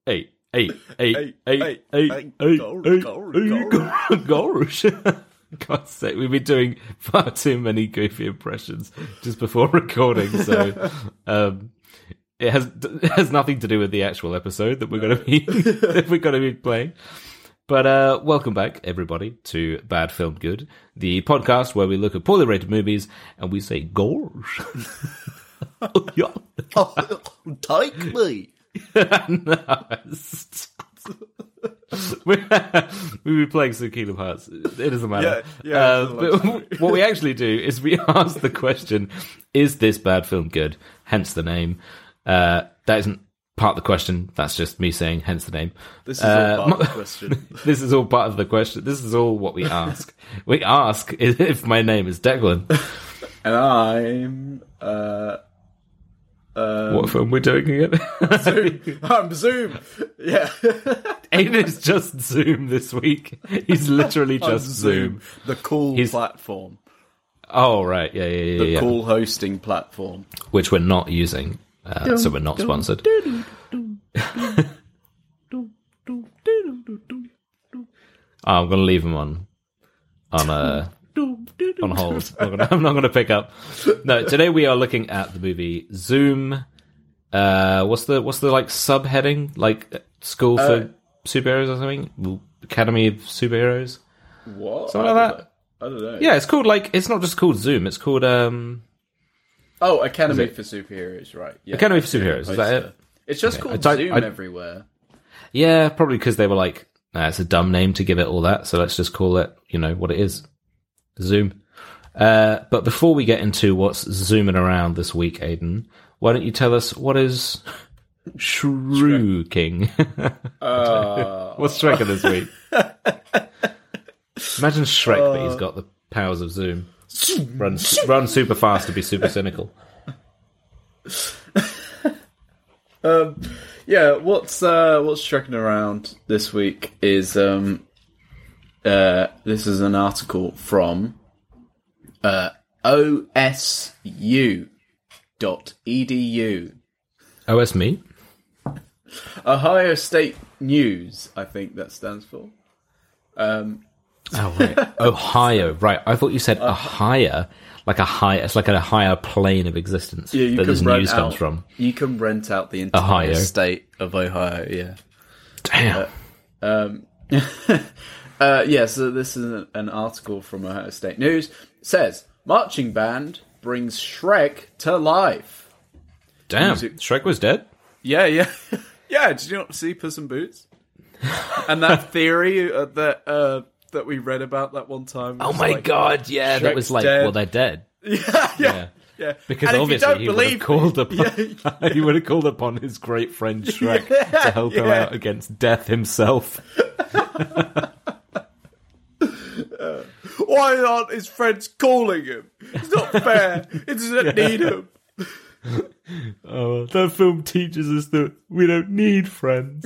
Gosh. God's sake, we've been doing far too many goofy impressions just before recording, so it has nothing to do with the actual episode that we're going to be playing. But welcome back, everybody, to Bad Film Good, the podcast where we look at poorly rated movies and we say gosh. Yeah. Take me. No, we've been playing some Kingdom Hearts. It doesn't matter. But what we actually do is we ask the question, is this bad film good? Hence the name. That isn't part of the question. That's just me saying, hence the name. This is all part of the question. This is all part of the question. This is all what we ask. We ask if my name is Declan. And I'm... what film we're doing again? Zoom. I'm Zoom. Yeah. Aiden is just Zoom this week. He's literally just Zoom. The cool platform. Oh, right. Yeah. The cool hosting platform. Which we're not using, so we're not sponsored. I'm going to leave him on hold. I'm not going to pick up. No, today we are looking at the movie Zoom. What's the like subheading? Like School for Superheroes or something? Academy of Superheroes? What? Something like that? I don't know. Yeah, it's called it's not just called Zoom. It's called Academy for Superheroes, right? Yeah. Academy for Superheroes. Is that it? It's just called Zoom everywhere. Yeah, probably because they were like, it's a dumb name to give it all that, so let's just call it, what it is. Zoom. But before we get into what's zooming around this week, Aiden, why don't you tell us what is Shrieking? What's Shrek this week? Imagine Shrek, but he's got the powers of Zoom. Run super fast to be super cynical. What's trekking around this week is this is an article from osu.edu. OS me? Ohio State News, I think that stands for. Oh, right. Ohio, right. I thought you said Ohio, like a high. It's like a higher plane of existence that this news comes from. You can rent out the entire state of Ohio. Yeah. Damn. So this is an article from Ohio State News. It says marching band brings Shrek to life. Damn, Shrek was dead. Yeah. Did you not see Puss in Boots? And that theory that we read about that one time. Oh my god, yeah, Shrek's that was like, dead. Well, they're dead. Yeah. Because and obviously he would have called upon his great friend Shrek to help him out against death himself. Why aren't his friends calling him? It's not fair. It doesn't need him. Oh, that film teaches us that we don't need friends.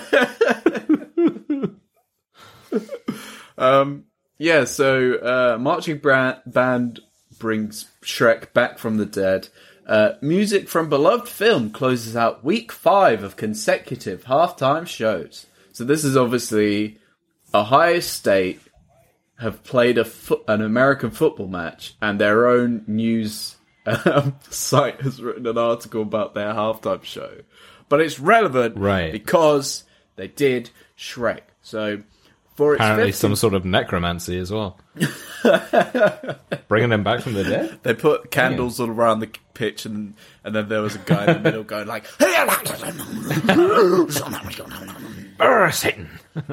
Marching band brings Shrek back from the dead. Music from beloved film closes out week 5 of consecutive halftime shows. So this is obviously Ohio State have played an American football match, and their own news site has written an article about their halftime show. But it's relevant because they did Shrek. So for apparently some sort of necromancy as well. Bringing them back from the dead? They put candles all around the pitch, and then there was a guy in the middle going like, Satan.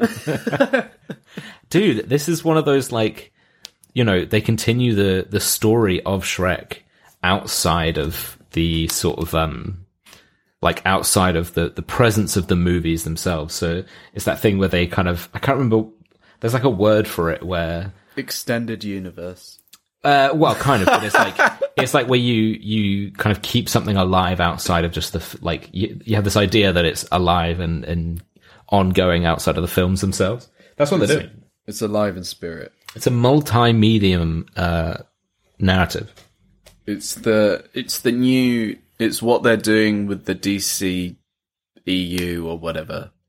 Dude, this is one of those, like, they continue the story of Shrek outside of the sort of outside of the presence of the movies themselves. So it's that thing where they kind of, I can't remember, there's like a word for it where extended universe. Well, kind of, but it's like where you kind of keep something alive outside of just you have this idea that it's alive and ongoing outside of the films themselves. That's what they're doing. It's alive in spirit. It's a multi-medium narrative. It's what they're doing with the DC EU or whatever.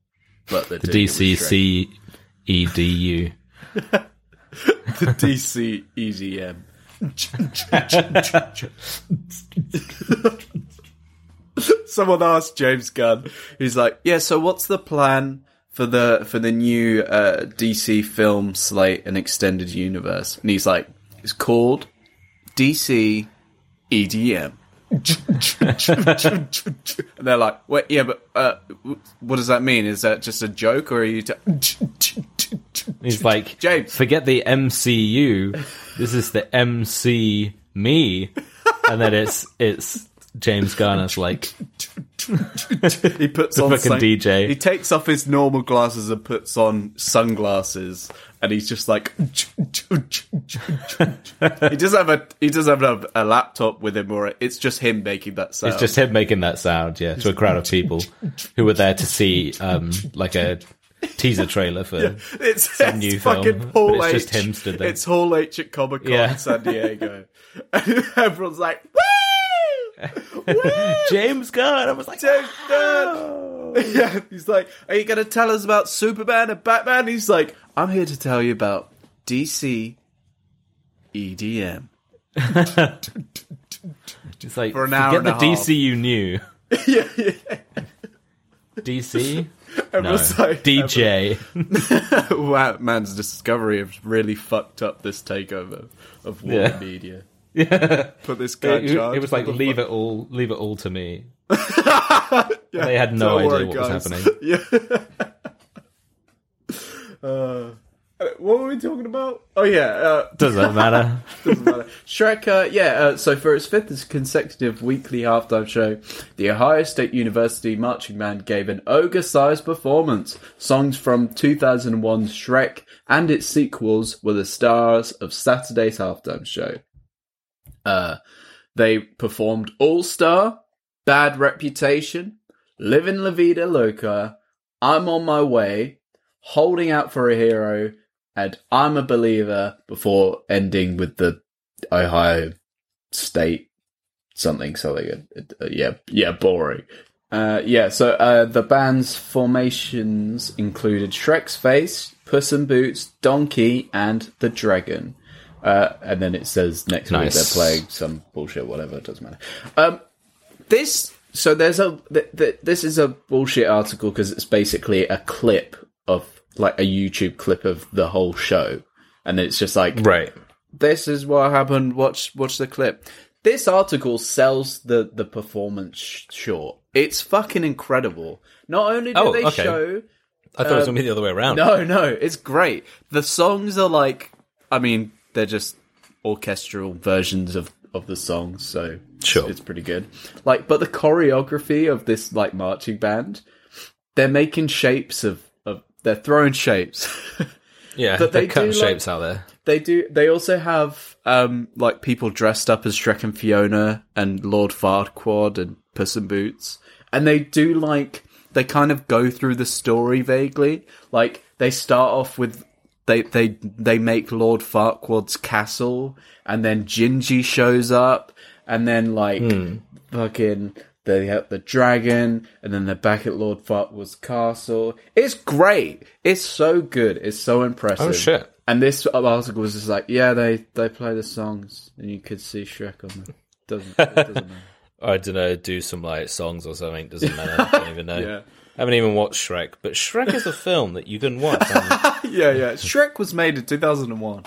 but they're The doing it with Shrek. DCCEDU. The DC EDM. Someone asked James Gunn. He's like, "Yeah, so what's the plan for the new DC film slate and extended universe?" And he's like, "It's called DC EDM." And they're like, "Wait, yeah, but what does that mean? Is that just a joke, or are you?" He's like, James, forget the MCU. This is the MC me, and then it's James Garner's like he puts the on fucking DJ. He takes off his normal glasses and puts on sunglasses, and he's just like he doesn't have a laptop with him, or it's just him making that sound. It's just him making that sound, yeah, to a crowd of people who were there to see like a teaser trailer for some new film. Hall But it's H. just him stood there. It's Hall H at Comic Con in San Diego, and everyone's like, "Woo! Woo! James Gunn!" I was like, James "Oh!" Gunn!" Yeah, he's like, "Are you going to tell us about Superman and Batman?" He's like, "I'm here to tell you about DC EDM." It's like, For an hour forget and the a half. DC you knew. Yeah. DC? No. Everyone's like, DJ. wow, man's Discovery have really fucked up this takeover of Warner Media. Yeah. Put this guy in charge. It was like, leave it all to me. They had no Don't idea worry, what guys. was happening. Yeah. What were we talking about? Oh yeah, Doesn't matter. doesn't matter. Shrek, so for its fifth consecutive weekly halftime show, the Ohio State University marching band gave an ogre-sized performance. Songs from 2001's Shrek and its sequels were the stars of Saturday's halftime show. They performed All Star, Bad Reputation, Livin' La Vida Loca, I'm on My Way, Holding Out for a Hero, and I'm a Believer, before ending with the Ohio State something. Boring. So the band's formations included Shrek's Face, Puss in Boots, Donkey, and the Dragon. And then it says next week they're playing some bullshit, whatever, it doesn't matter. This is a bullshit article because it's basically a clip of, like, a YouTube clip of the whole show, and it's just like, Right. this is what happened, watch the clip. This article sells the performance short. It's fucking incredible. Not only do they show... I thought it was going to be the other way around. No, it's great. The songs are like, I mean, they're just orchestral versions of the songs, so Sure. it's pretty good. Like, but the choreography of this, like, marching band, they're making shapes they're throwing shapes. Yeah, But they're they cutting do, like- shapes out there. They also have, like, people dressed up as Shrek and Fiona and Lord Farquaad and Puss in Boots. And they do, like, they kind of go through the story vaguely. Like, they start off with, they make Lord Farquaad's castle, and then Gingy shows up, and then, like, fucking... They have the dragon, and then they're back at Lord Farquaad's castle. It's great. It's so good. It's so impressive. Oh, shit. And this article was just like, yeah, they play the songs, and you could see Shrek on them. It doesn't matter. I don't know, do some, like, songs or something. Doesn't matter. I don't even know. Yeah. I haven't even watched Shrek, but Shrek is a film that you can watch. Yeah. Shrek was made in 2001.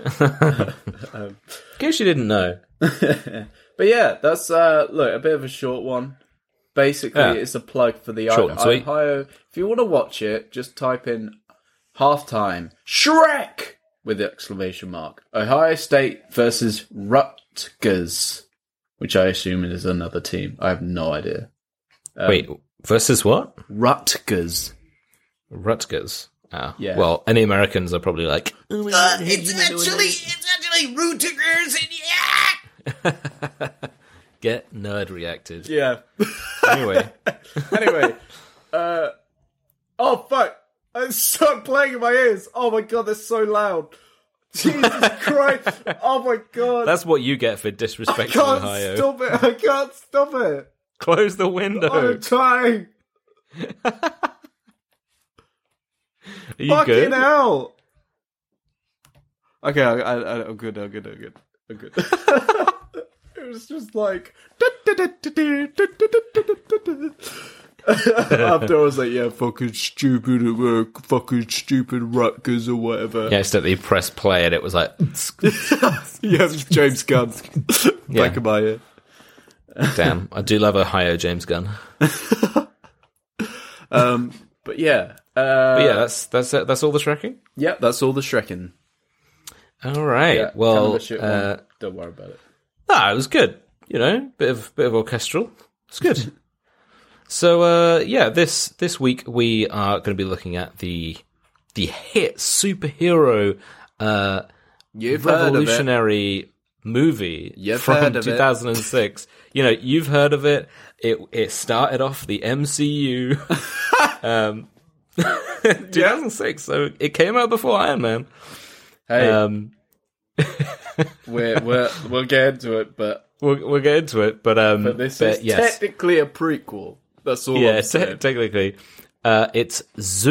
In case you didn't know. But yeah, that's look, a bit of a short one. Basically, it's a plug for the Short and sweet. Ohio. If you want to watch it, just type in halftime Shrek with the exclamation mark. Ohio State versus Rutgers, which I assume is another team. I have no idea. Wait, versus what? Rutgers. Rutgers. Oh. Yeah. Well, any Americans are probably like, It's actually Rutgers, and get nerd reacted. yeah. Anyway. Anyway, oh fuck! I started playing in my ears. Oh my god, they're so loud. Jesus Christ! Oh my god! That's what you get for I disrespecting can't Ohio. stop it! I can't stop it! Close the window. I'm trying. Are you Fucking good? hell! Okay, I'm good. It was just like... After I was like, yeah, fucking stupid at work, fucking stupid Rutgers or whatever. Yeah, instead you press play and it was like... Yeah, it was James Gunn. Yeah. Back of my ear. Damn, I do love a Ohio James Gunn. But yeah. But yeah, that's it. That's all the Shrekking? Yep, that's all the Shrekking. All right. Yeah, well, kind of a shit one. Don't worry about it. it was good. You know, bit of orchestral. It's good. So, this week we are going to be looking at the hit superhero You've heard of it. revolutionary movie You've from heard of it. 2006. You know, you've heard of it. It started off the MCU. 2006, so it came out before Iron Man. Hey, we'll get into it, but We'll get into it, but this is technically a prequel. That's all. Yeah, I'm saying. technically, it's Zoom :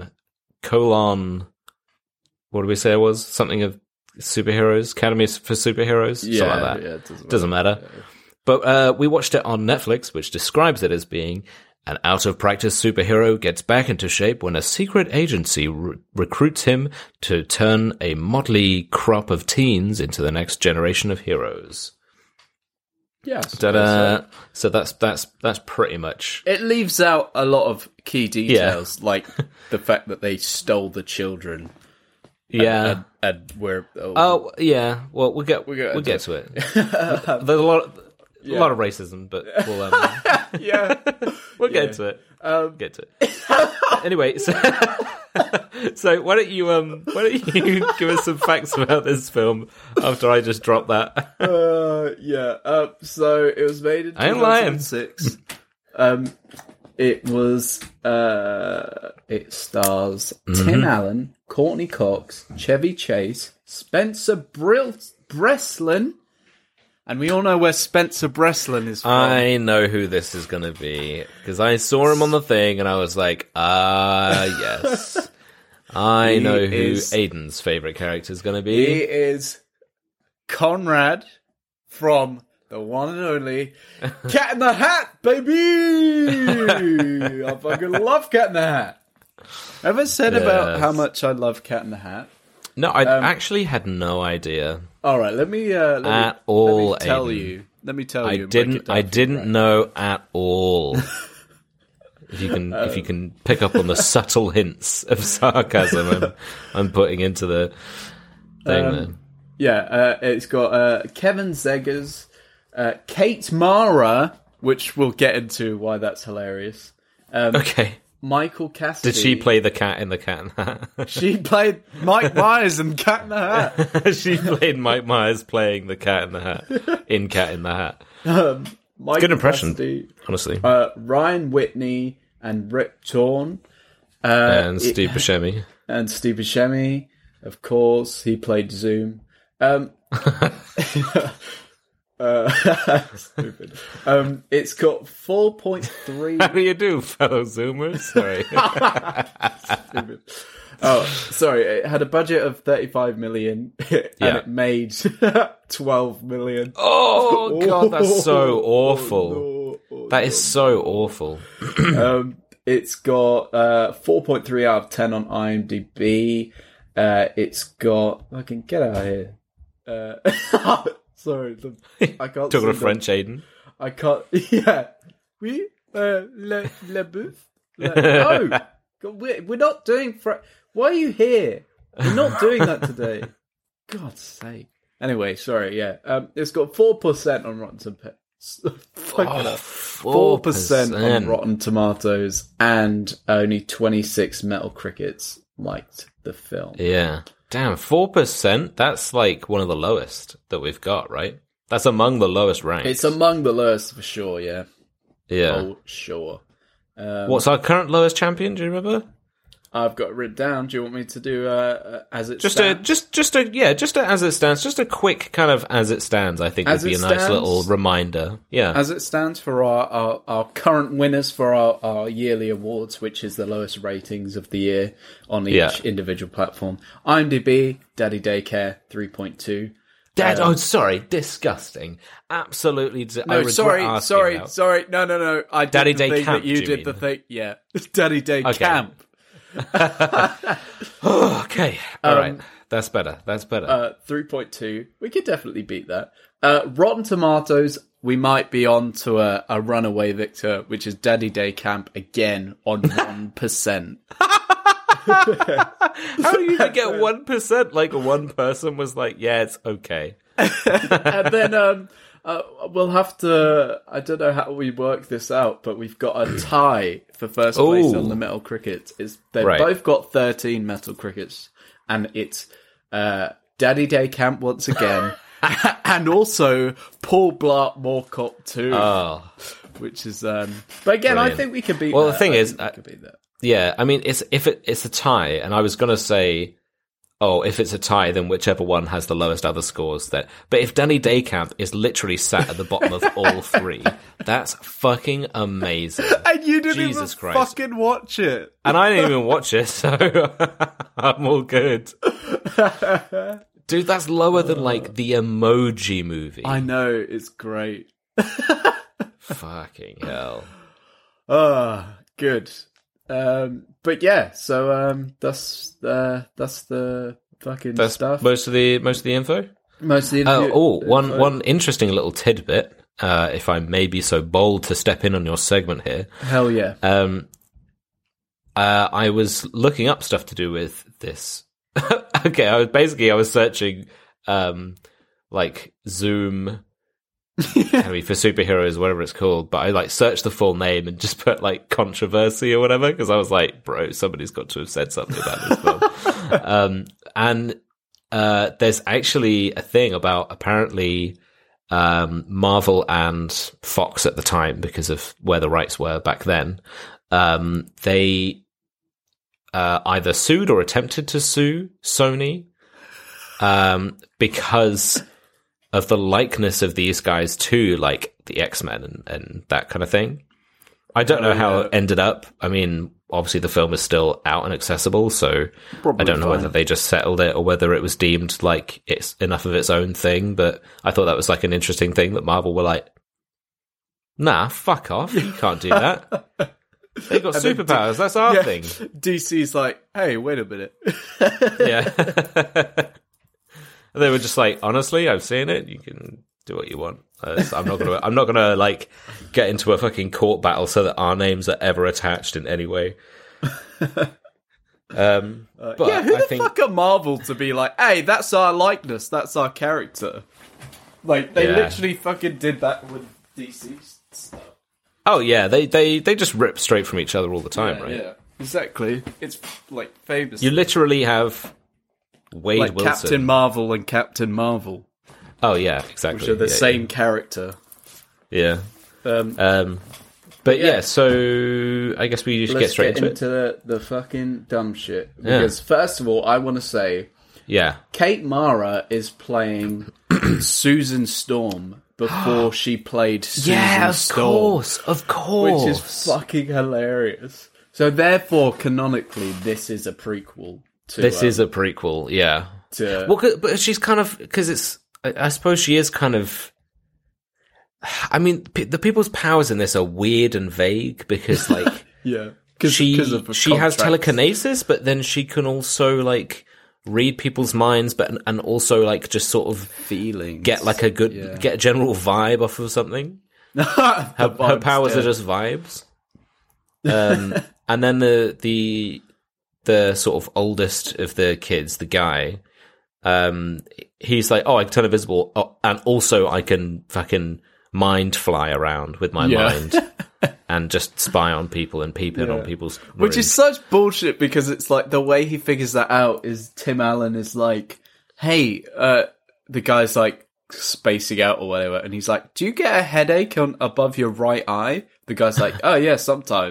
what do we say it was? Something of superheroes, Academy for Superheroes, something like that. Yeah, it doesn't matter. Yeah. But we watched it on Netflix, which describes it as being an out-of-practice superhero gets back into shape when a secret agency recruits him to turn a motley crop of teens into the next generation of heroes. Yeah. So that's pretty much. It leaves out a lot of key details, like the fact that they stole the children. Yeah. And we're... Oh, yeah. Well, we'll get to it. There's a lot of racism, but we'll we'll get into it. Get to it. Anyway, so why don't you give us some facts about this film after I just dropped that? So it was made in 2006. It stars Tim Allen, Courtney Cox, Chevy Chase, Spencer Breslin, and we all know where Spencer Breslin is from. I know who this is going to be because I saw him on the thing and I was like, yes. I know who Aiden's favorite character is going to be. He is Conrad from the one and only Cat in the Hat, baby! I fucking love Cat in the Hat. Ever said about how much I love Cat in the Hat? No, I actually had no idea. All right, let me tell Aiden. you. Let me tell you. I didn't know at all. If you can pick up on the subtle hints of sarcasm I'm putting into the thing there. Yeah, it's got Kevin Zegers, Kate Mara, which we'll get into why that's hilarious. Okay. Michael Cassidy. Did she play the cat in the Cat in the Hat? She played Mike Myers in Cat in the Hat. She played Mike Myers playing the Cat in the Hat in Cat in the Hat. Michael Good impression, Cassidy, honestly. Ryan Whitney and Rip Torn. And Steve Buscemi. And Steve Buscemi, of course. He played Zoom. Stupid. It's got 4.3. How do you do, fellow Zoomers? Sorry. Stupid. Oh, sorry. It had a budget of 35 million and it made 12 million. Oh god, that's so awful. That is so awful. It's got 4.3 out of 10 on IMDb. It's got... Fucking get out of here. Sorry, I can't. Talking to French, Aiden. I can't. Yeah, oui, le bouffe. No, we're not doing. Why are you here? We're not doing that today. God's sake. Anyway, sorry. Yeah, it's got 4% on Rotten Tomatoes. 4% on Rotten Tomatoes, and only 26 Metal Crickets liked the film. Yeah. Damn, 4%? That's like one of the lowest that we've got, right? That's among the lowest ranks. It's among the lowest for sure, yeah. Yeah. Oh, sure. What's our current lowest champion, do you remember? I've got it written down. Do you want me to do as it Just stands? just as it stands, just a quick kind of as it stands. I think As would be it a nice stands? little reminder. Yeah, As it stands for our current winners for our yearly awards, which is the lowest ratings of the year on each individual platform. IMDb, Daddy Daycare, 3.2. Dad. Oh, sorry, disgusting. Absolutely. No, sorry. No. I did Daddy the Day thing Camp, that you do you did mean? the thing. Yeah, Daddy Day Camp. Okay, all right. That's better. 3.2. We could definitely beat that. Rotten Tomatoes, we might be on to a runaway victor, which is Daddy Day Camp again on 1%. How do you even get 1%? Like one person was like, "Yeah, it's okay." And then we'll have to. I don't know how we work this out, but we've got a tie for first place on the Metal Crickets. They've both got 13 Metal Crickets, and it's Daddy Day Camp once again, and also Paul Blart Mall Cop 2, which is. But again, Brilliant. I think we can beat. Well, that. the thing I is, think we can beat that. Yeah, I mean, it's a tie, and I was gonna say, if it's a tie, then whichever one has the lowest other scores. But if Danny Daycamp is literally sat at the bottom of all three, that's fucking amazing. And you didn't Jesus even Christ. fucking watch it. And I didn't even watch it, so I'm all good. Dude, that's lower than like the Emoji Movie. I know, it's great. Fucking hell. Good. But yeah, so that's the fucking That's stuff. most of the info. Most of the One interesting little tidbit, if I may be so bold to step in on your segment here. Hell yeah. I was looking up stuff to do with this. Okay, I was searching like Zoom Academy for Superheroes, whatever it's called, but I like searched the full name and just put like controversy or whatever, because I was like, bro, somebody's got to have said something about this film. And there's actually a thing about apparently Marvel and Fox at the time, because of where the rights were back then, they either sued or attempted to sue Sony because of the likeness of these guys to like the X-Men and that kind of thing. I don't know how it ended up. I mean, obviously the film is still out and accessible, so Probably I don't know fine. whether they just settled it or whether it was deemed like it's enough of its own thing, but I thought that was like an interesting thing that Marvel were like, nah, fuck off, you can't do that. They got superpowers, that's our thing. DC's like, hey, wait a minute. Yeah. And they were just like, honestly, I've seen it. You can do what you want. I'm not gonna like get into a fucking court battle so that our names are ever attached in any way. But who the fuck are Marvel to be like, hey, that's our likeness, that's our character? Like, they literally fucking did that with DC stuff. Oh yeah, they just rip straight from each other all the time, right? Yeah, exactly. It's like famous. You literally have Wade like Wilson. Captain Marvel and Captain Marvel, Oh yeah, exactly. which are the same character. Yeah. But yeah, so I guess we should get straight into it. the fucking dumb shit. Because first of all, I want to say, Yeah. Kate Mara is playing Susan Storm before she played Susan Storm. Of course. Which is fucking hilarious. So therefore, canonically, this is a prequel. This is a prequel, yeah. But she's kind of, because it's, I suppose she is kind of, I mean, the people's powers in this are weird and vague, because like, yeah, she has telekinesis, but then she can also like read people's minds, and also like just sort of feelings, get like a good, get a general vibe off of something. Her powers are just vibes. And then the sort of oldest of the kids, the guy, he's like, oh, I can turn invisible, and also I can fucking mind fly around with my mind and just spy on people and peep in on people's rooms. Which is such bullshit, because it's like the way he figures that out is Tim Allen is like, hey, the guy's like spacing out or whatever, and he's like, do you get a headache above your right eye? The guy's like, oh yeah, sometimes.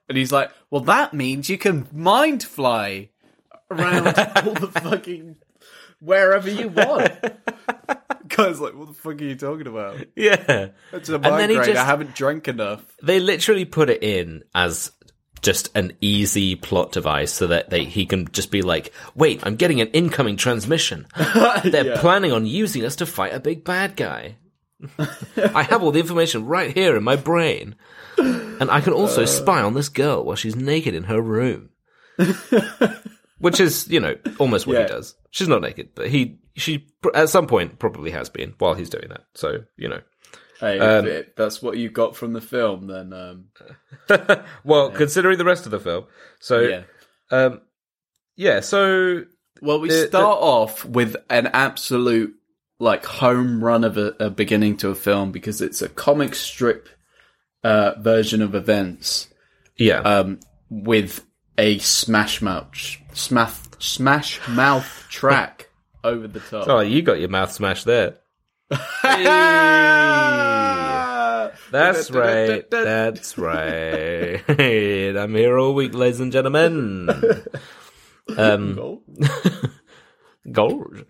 And he's like, well, that means you can mind fly around all the fucking wherever you want. Guy's like, what the fuck are you talking about? Yeah. It's a migraine. I haven't drank enough. They literally put it in as just an easy plot device so that he can just be like, wait, I'm getting an incoming transmission. They're planning on using us to fight a big bad guy. I have all the information right here in my brain. And I can also spy on this girl while she's naked in her room. Which is, almost what he does. She's not naked, but she at some point probably has been while he's doing that. So, Hey, if that's what you got from the film, then... well, considering the rest of the film. So, so... Well, we start off with an absolute, home run of a beginning to a film, because it's a comic strip version of events. Yeah. With a Smash Mouth track over the top. Oh, you got your mouth smashed there. That's right. That's right. I'm here all week, ladies and gentlemen. Gold.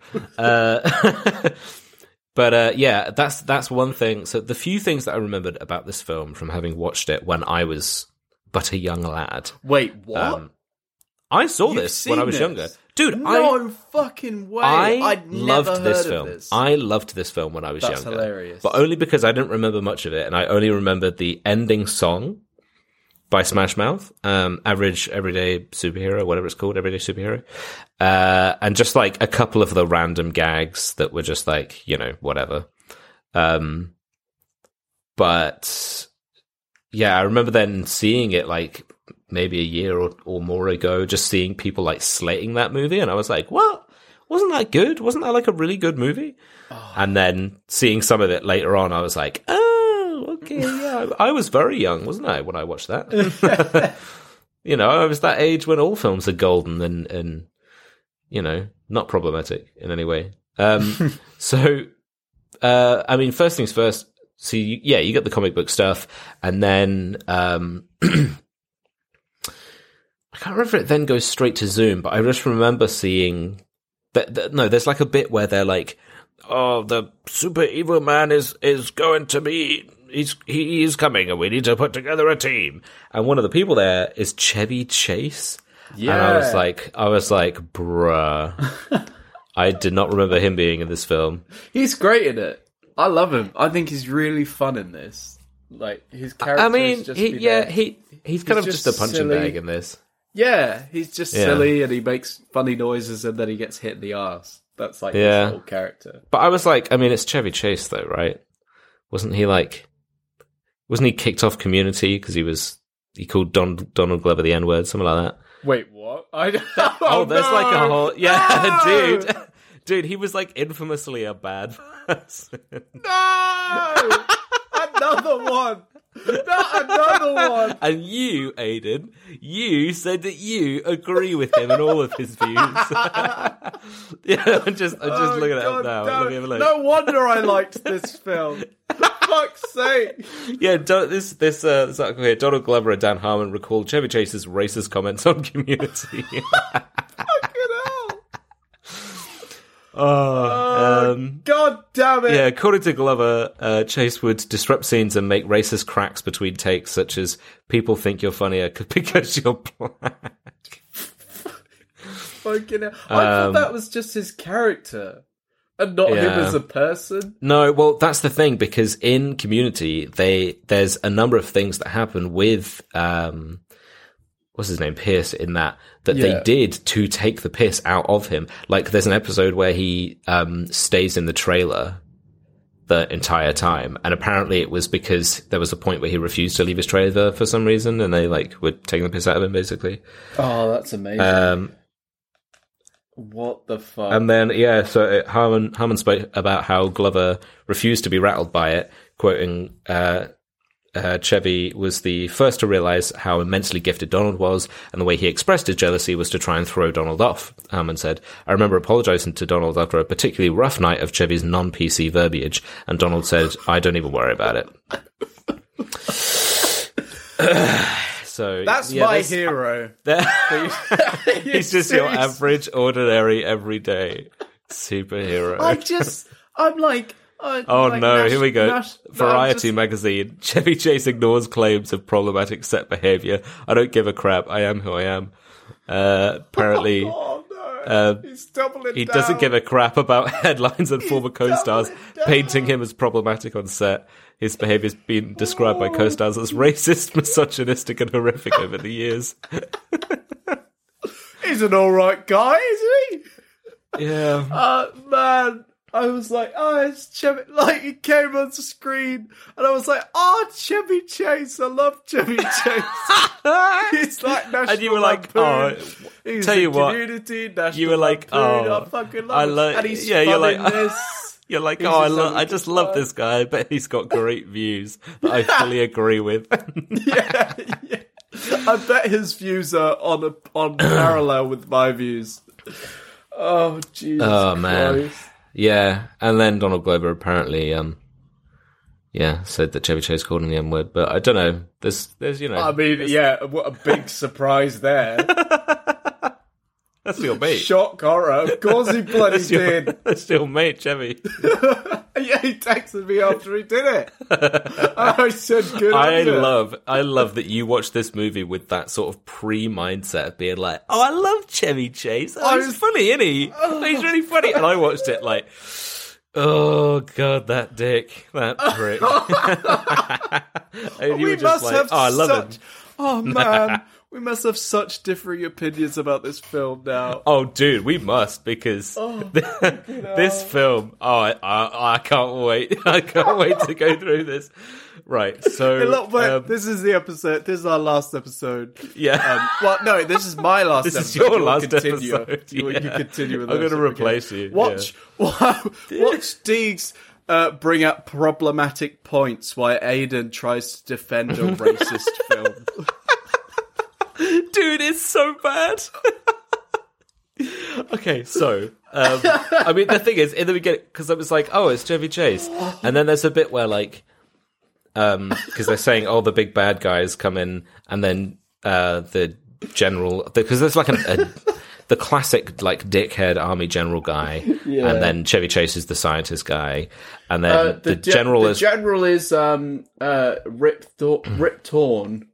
But that's one thing. So the few things that I remembered about this film from having watched it when I was but a young lad. Wait, what? I saw this when I was younger. Dude, no fucking way. I loved this film. I loved this film when I was younger. That's hilarious. But only because I didn't remember much of it, and I only remembered the ending song by Smash Mouth, Average Everyday Superhero, whatever it's called, Everyday Superhero. And just a couple of the random gags that were just whatever. But yeah, I remember then seeing it maybe a year or more ago, just seeing people slating that movie, and I was like, "What? Wasn't that good? Wasn't that a really good movie?" Oh. And then seeing some of it later on, I was like, "Oh, okay, yeah." I was very young, wasn't I, when I watched that? I was that age when all films are golden and not problematic in any way. So, first things first. So you get the comic book stuff, and then. I can't remember if it then goes straight to Zoom, but I just remember seeing that. No, there's a bit where they're like, "Oh, the super evil man is going to be. He is coming, and we need to put together a team." And one of the people there is Chevy Chase. Yeah, and I was like, bruh. I did not remember him being in this film. He's great in it. I love him. I think he's really fun in this. His character. He's kind of just a punching bag in this. Yeah, he's just silly and he makes funny noises and then he gets hit in the arse. That's his whole character. But I was like, it's Chevy Chase though, right? Wasn't he kicked off Community because he called Donald Glover the N-word, something like that? Wait, what? There's a whole... Yeah, dude, he was infamously a bad person. No! Another one! Not another one! And you, Aiden, you said that you agree with him in all of his views. I'm just looking at it now. Let me have a look. No wonder I liked this film. For fuck's sake! Yeah, this article here, Donald Glover and Dan Harmon recalled Chevy Chase's racist comments on Community. God damn it! Yeah, according to Glover, Chase would disrupt scenes and make racist cracks between takes, such as "people think you're funnier because you're black." Fucking hell. I thought that was just his character, and not him as a person. No, well, that's the thing, because in Community, there's a number of things that happen with what's his name, Pierce, in that they did to take the piss out of him. There's an episode where he stays in the trailer the entire time, and apparently it was because there was a point where he refused to leave his trailer for some reason, and they were taking the piss out of him, basically. Oh, that's amazing. What the fuck? And then, so Harmon spoke about how Glover refused to be rattled by it, quoting, Chevy was the first to realize how immensely gifted Donald was, and the way he expressed his jealousy was to try and throw Donald off. Harmon said, "I remember apologizing to Donald after a particularly rough night of Chevy's non-PC verbiage, and Donald said, I don't even worry about it." So That's my hero. He's just your average, ordinary, everyday superhero. I'm like... Here we go. Variety magazine. Chevy Chase ignores claims of problematic set behavior. I don't give a crap. I am who I am. Apparently... He's doubling he down. doesn't give a crap about headlines and former co-stars painting him as problematic on set. His behaviour's been described by co-stars as racist, misogynistic, and horrific over the years. He's an alright guy, isn't he? Yeah. Man. I was like, it's Chevy. Like, he came on the screen, and I was like, Chevy Chase. I love Chevy Chase. He's like National And you were like, Lampoon. He's tell you what. Community, National You were like, Lampoon. I fucking love him. And he's you're like, this. You're like, He's I just love this guy. I bet he's got great views that I fully agree with. yeah. I bet his views are on parallel with my views. Oh, Jesus Christ. Man. Yeah, and then Donald Glover apparently, said that Chevy Chase called him the N-word, but I don't know. There's I mean, what a big surprise there. That's your mate. Shock horror. Of course he bloody did. That's your mate, Chevy. Yeah, he texted me after he did it. I said, good on you. I love that you watched this movie with that sort of pre-mindset of being like, I love Chevy Chase. He's funny, isn't he? He's really funny. And I watched it like, oh, God, that dick. That prick. And you were just like, I love him. Oh, man. We must have such differing opinions about this film now. Oh, dude, we must, because this film, I can't wait. I can't wait to go through this. Right, so... this is the episode. This is our last episode. Yeah. No, this is my last episode. This is your last episode. You continue with I'm going to replace you. Watch Deegs bring up problematic points while Aidan tries to defend a racist film. Dude, it's so bad. Okay, so I mean, the thing is, in the beginning, because I was like, it's Chevy Chase, and then there's a bit where like, because they're saying, the big bad guys come in, and then the general, because there's like the classic like dickhead army general guy, and then Chevy Chase is the scientist guy, and then the general is Rip Torn.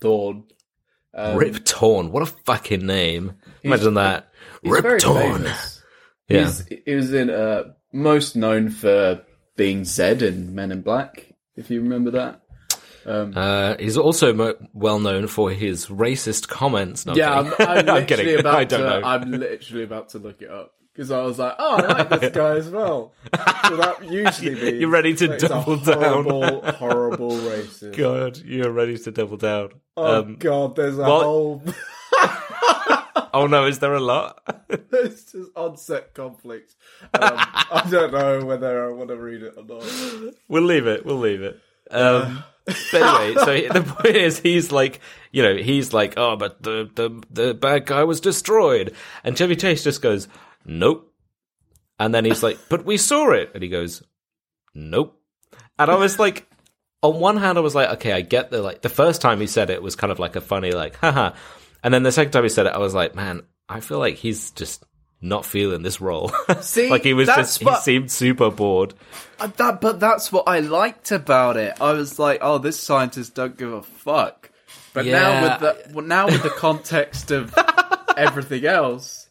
Rip Torn, what a fucking name! Imagine that. Rip Torn. Yeah, he was in most known for being Zed in Men in Black, if you remember that. He's also well known for his racist comments. I'm literally about to look it up. Because I was like, I like this guy as well. So that usually means... You're ready to double down. Horrible racist. God, you're ready to double down. Oh, God, there's a whole... Oh, no, is there a lot? It's just on-set conflict. I don't know whether I want to read it or not. We'll leave it. But anyway, so the point is, he's like, but the bad guy was destroyed. And Chevy Chase just goes... Nope. And then he's like, but we saw it. And he goes, nope. And I was like, on one hand, I was like, okay, I get the first time he said it was kind of like a funny, like, haha. And then the second time he said it, I was like, man, I feel like he's just not feeling this role. See, like he seemed super bored. But that's what I liked about it. I was like, this scientist don't give a fuck. But now with the context of everything else,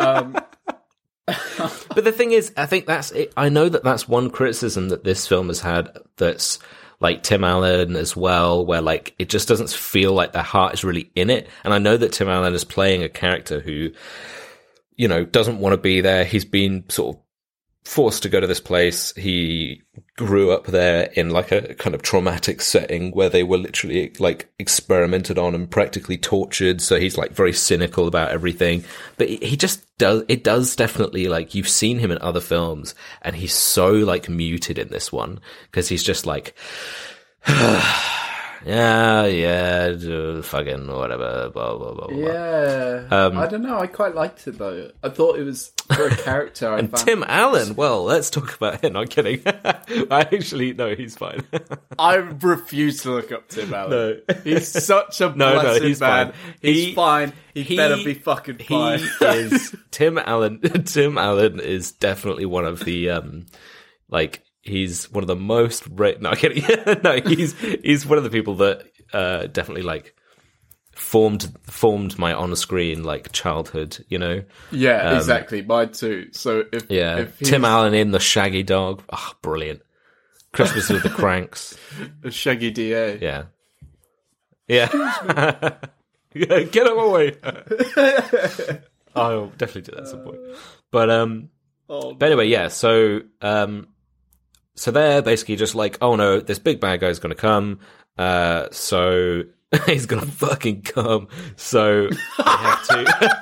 But the thing is, I think that's it. I know that's one criticism that this film has had, that's like Tim Allen as well, where like it just doesn't feel like their heart is really in it. And I know that Tim Allen is playing a character who, doesn't want to be there. He's been sort of forced to go to this place. He grew up there in like a kind of traumatic setting where they were literally like experimented on and practically tortured. So he's like very cynical about everything, but he just does definitely, like, you've seen him in other films and he's so like muted in this one because he's just like, fucking whatever, blah, blah, blah, blah. Yeah. I don't know. I quite liked it, though. I thought it was for a character. And Tim Allen, well, let's talk about him. I'm kidding. No, he's fine. I refuse to look up Tim Allen. No. He's such a blessed he's man. fine. He's fine. He better be fucking fine. He is Tim Allen. Tim Allen is definitely one of the he's one of the most no, I'm kidding. No, he's one of the people that definitely like formed my on-screen like childhood, you know. Yeah, exactly. Mine too. So if Tim Allen in The Shaggy Dog, brilliant. Christmas with the Cranks, the Shaggy DA. Yeah. Yeah, get him away. I'll definitely do that at some point. But anyway, yeah. So they're basically just like, oh no, this big bad guy's gonna come. So he's gonna fucking come. So I have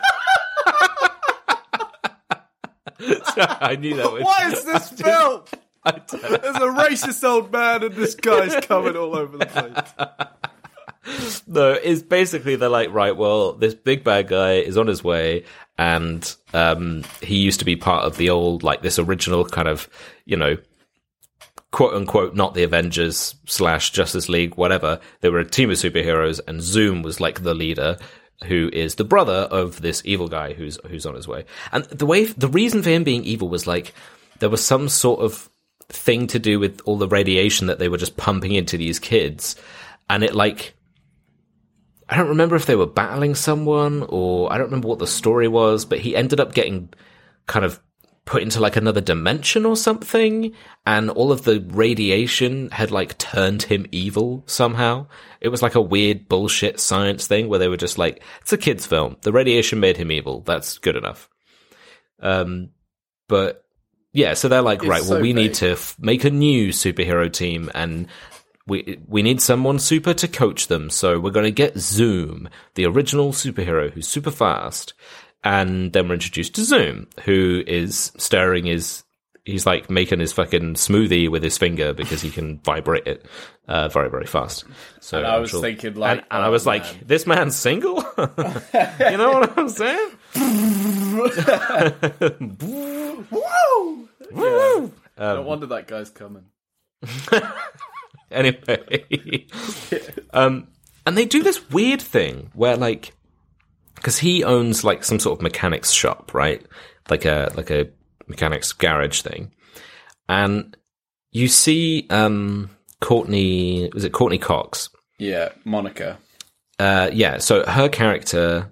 to. I knew that. What is this film? There's a racist old man, and this guy's coming all over the place. No, it's basically they're like, right, well, this big bad guy is on his way, and he used to be part of the old, like, this original kind of, you know, quote unquote, not the Avengers / Justice League, whatever. They were a team of superheroes, and Zoom was like the leader, who is the brother of this evil guy who's on his way. And the reason for him being evil was like there was some sort of thing to do with all the radiation that they were just pumping into these kids, and it like. I don't remember if they were battling someone, or I don't remember what the story was, but he ended up getting kind of put into like another dimension or something, and all of the radiation had like turned him evil somehow. It was like a weird bullshit science thing where they were just like, it's a kid's film. The radiation made him evil. That's good enough. But yeah, so they're like, right, well, we need to make a new superhero team, and we need someone super to coach them, so we're going to get Zoom, the original superhero who's super fast. And then we're introduced to Zoom, who is he's like making his fucking smoothie with his finger because he can vibrate it very, very fast. So and I was thinking like... And I was like, this man's single? You know what I'm saying? Woo! Yeah. No wonder that guy's coming. Anyway, and they do this weird thing where, like, because he owns like some sort of mechanics shop, right? Like a mechanics garage thing, and you see Courtney Cox? Yeah, Monica. Yeah, so her character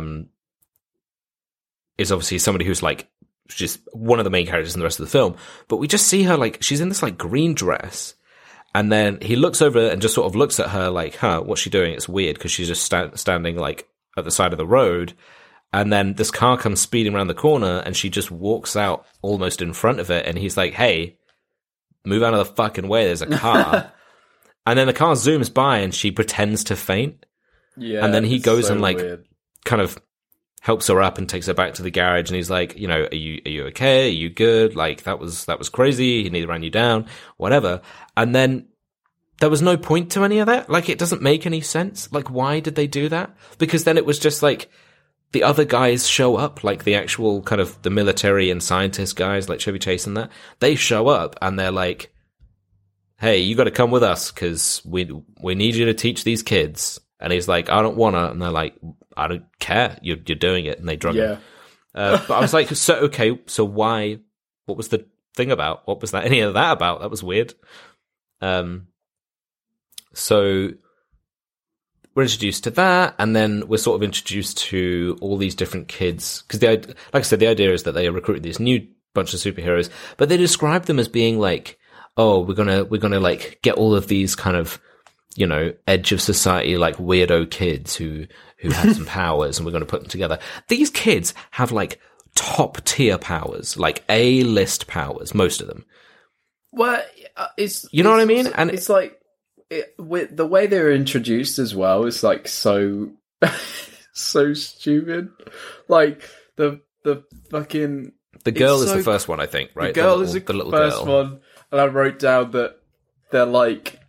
is obviously somebody who's like just one of the main characters in the rest of the film, but we just see her like she's in this like green dress. And then he looks over and just sort of looks at her like, what's she doing? It's weird because she's just standing like at the side of the road. And then this car comes speeding around the corner and she just walks out almost in front of it. And he's like, hey, move out of the fucking way. There's a car. And then the car zooms by and she pretends to faint. Yeah. And then he goes and like kind of helps her up and takes her back to the garage. And he's like, you know, are you okay? Are you good? Like that was crazy. He nearly ran you down, whatever. And then there was no point to any of that. Like it doesn't make any sense. Like why did they do that? Because then it was just like the other guys show up, like the actual kind of the military and scientist guys like Chevy Chase and that. They show up and they're like, hey, you got to come with us because we need you to teach these kids. And he's like, I don't wanna. And they're like, I don't care. You're doing it. And they drug him. But I was like, so why? What was the thing about? What was that? Any of that about? That was weird. So we're introduced to that, and then we're sort of introduced to all these different kids. Because like I said, the idea is that they recruit this new bunch of superheroes, but they describe them as being like, oh, we're gonna like get all of these kind of, you know, edge of society, like weirdo kids who have some powers, and we're going to put them together. These kids have like top tier powers, like A-list powers, most of them. Well, you know what I mean? And it's like with the way they're introduced as well is like so so stupid. Like the fucking girl is the first one, I think, right? The girl is the little first one, and I wrote down that they're like.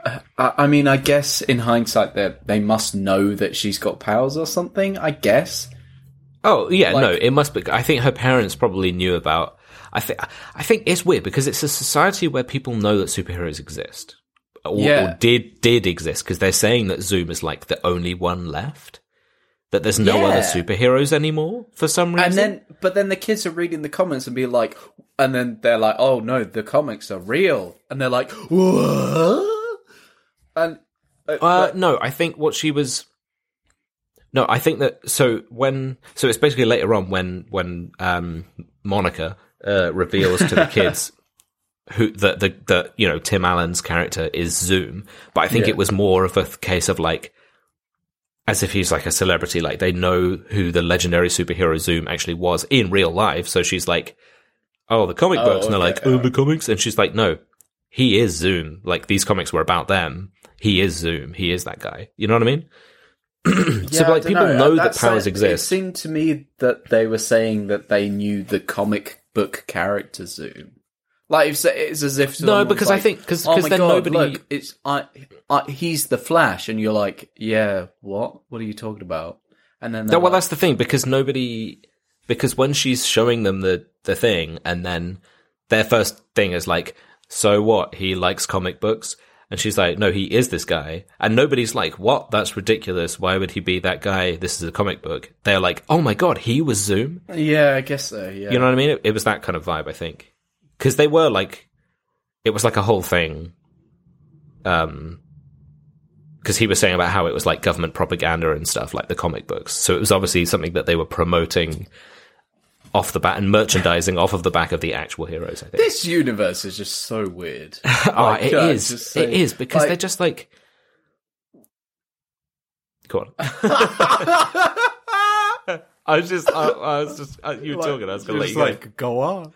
I mean, I guess in hindsight, they must know that she's got powers or something. I guess. Oh yeah, no, it must be. I think her parents probably knew about. I think it's weird because it's a society where people know that superheroes exist, or did exist, because they're saying that Zoom is like the only one left. That there's no other superheroes anymore for some reason. But then the kids are reading the comments and be like, and then they're like, "Oh no, the comics are real," and they're like, "What?" And no, I think what she was. No, I think that so it's basically later on when Monica reveals to the kids who that you know Tim Allen's character is Zoom, but I think it was more of a case of like. As if he's like a celebrity, like they know who the legendary superhero Zoom actually was in real life. So she's like, "Oh, the comic books," and they're like, "Oh, the comics," and she's like, "No, he is Zoom. Like these comics were about them. He is Zoom. He is that guy." You know what I mean? So like people know that powers exist. It seemed to me that they were saying that they knew the comic book character Zoom. Like it's as if because I think because oh my then God, nobody. Look, it's he's the Flash, and you're like, yeah, what? What are you talking about? And then Well, that's the thing because when she's showing them the thing, and then their first thing is like, so what? He likes comic books, and she's like, no, he is this guy, and nobody's like, what? That's ridiculous. Why would he be that guy? This is a comic book. They're like, oh my God, he was Zoom. Yeah, I guess so. Yeah, you know what I mean? It was that kind of vibe, I think. Because they were like, it was like a whole thing. Because he was saying about how it was like government propaganda and stuff, like the comic books. So it was obviously something that they were promoting off the bat and merchandising off of the back of the actual heroes, I think. This universe is just so weird. It is because they're just like. Go on. I was just, you were talking, I was going to let you go. Like, go on.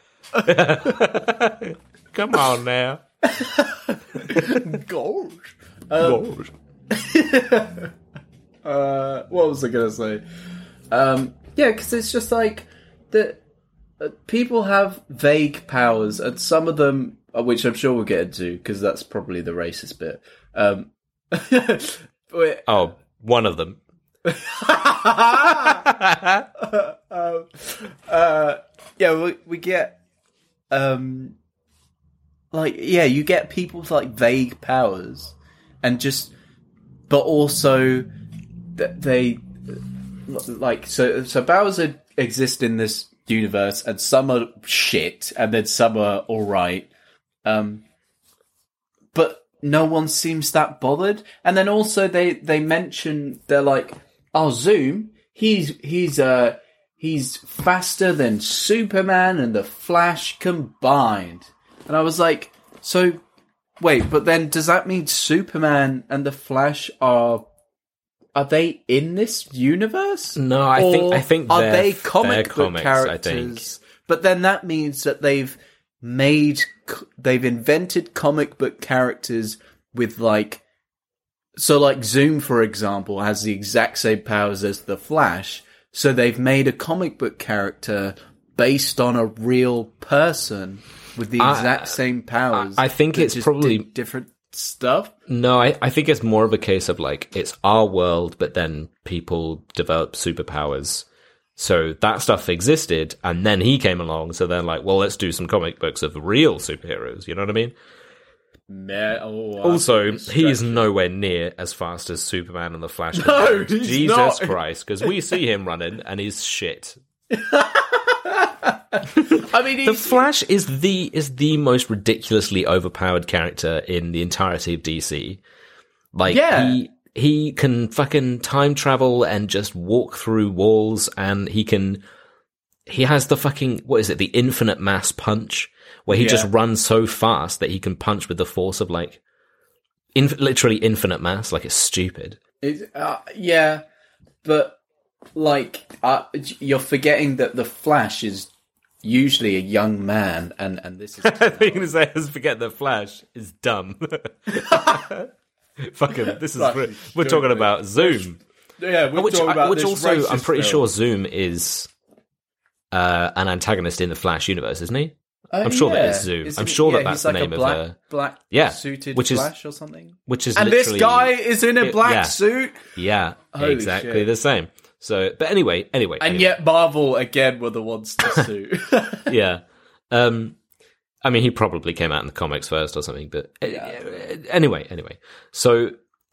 Come on now. Gosh. Gosh. What was I going to say? Yeah, because it's just like that. People have vague powers, and some of them, which I'm sure we'll get into, because that's probably the racist bit. One of them. Yeah, we get. You get people with like vague powers, and just, but also they like so powers exist in this universe, and some are shit, and then some are all right, but no one seems that bothered. And then also they mention they're like, oh, Zoom, he's faster than Superman and the Flash combined. And I was like, so, wait, but then does that mean Superman and the Flash are they in this universe? No, I think are they comic book characters? But then that means that they've invented comic book characters with like, so like Zoom, for example, has the exact same powers as the Flash. So they've made a comic book character based on a real person with the exact same powers. I think it's probably different stuff. No, I think it's more of a case of like, it's our world, but then people develop superpowers. So that stuff existed, and then he came along, so they're like, well, let's do some comic books of real superheroes, you know what I mean? Also, he is nowhere near as fast as Superman and the Flash. No, he's Jesus not. Christ, because we see him running, and he's shit. I mean, the Flash is the most ridiculously overpowered character in the entirety of DC. Like, he can fucking time travel and just walk through walls, and he has the fucking, what is it, the infinite mass punch, where he just runs so fast that he can punch with the force of like, literally infinite mass, like it's stupid. But like, you're forgetting that the Flash is usually a young man, and this is... I think you're going to say, forget the Flash is dumb. Fucking, this is... Right. We're talking about Zoom. Yeah, we're talking about which this also, racist I'm pretty film. sure Zoom is an antagonist in the Flash universe, isn't he? I'm sure that is Zoo. I'm sure that's the like name a of black yeah, suited which is Flash or something. which is And literally, this guy is in a black suit. Yeah, Holy exactly shit. the same. So, but anyway, And yet Marvel again were the ones to sue. yeah. I mean, he probably came out in the comics first or something, but anyway. So,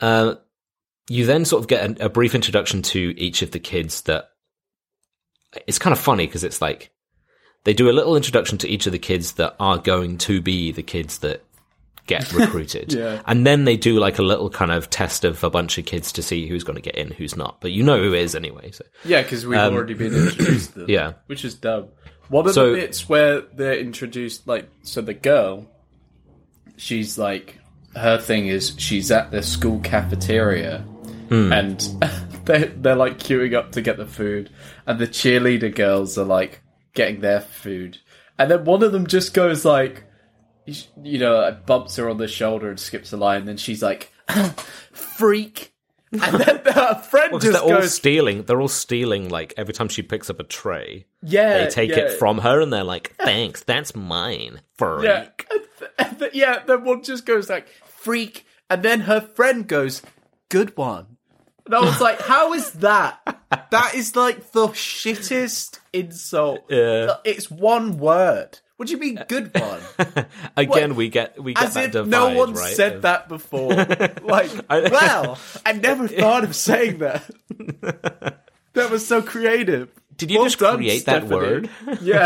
you then sort of get a brief introduction to each of the kids that it's kind of funny because it's like they do a little introduction to each of the kids that are going to be the kids that get recruited. Yeah. And then they do like a little kind of test of a bunch of kids to see who's going to get in, who's not. But you know who is anyway. So Yeah, because we've already been introduced to them. Yeah. Which is dumb. One of the bits where they're introduced, like, so the girl, she's like, her thing is she's at the school cafeteria and they're like queuing up to get the food, and the cheerleader girls are like getting their food, and then one of them just goes like, you know, bumps her on the shoulder and skips a line, and then she's like, freak. And then her friend just they're all goes... stealing. They're all stealing, like, every time she picks up a tray. Yeah, they take it from her, and they're like, thanks, that's mine, freak. Yeah, then one just goes like, freak. And then her friend goes, good one. And I was like, how is that? That is like the shittest insult. Yeah. It's one word. What do you mean, good one? Again, we get as that if divide, no one right? said that before. Like, wow, I never thought of saying that. That was so creative. Did you just create that word? Yeah.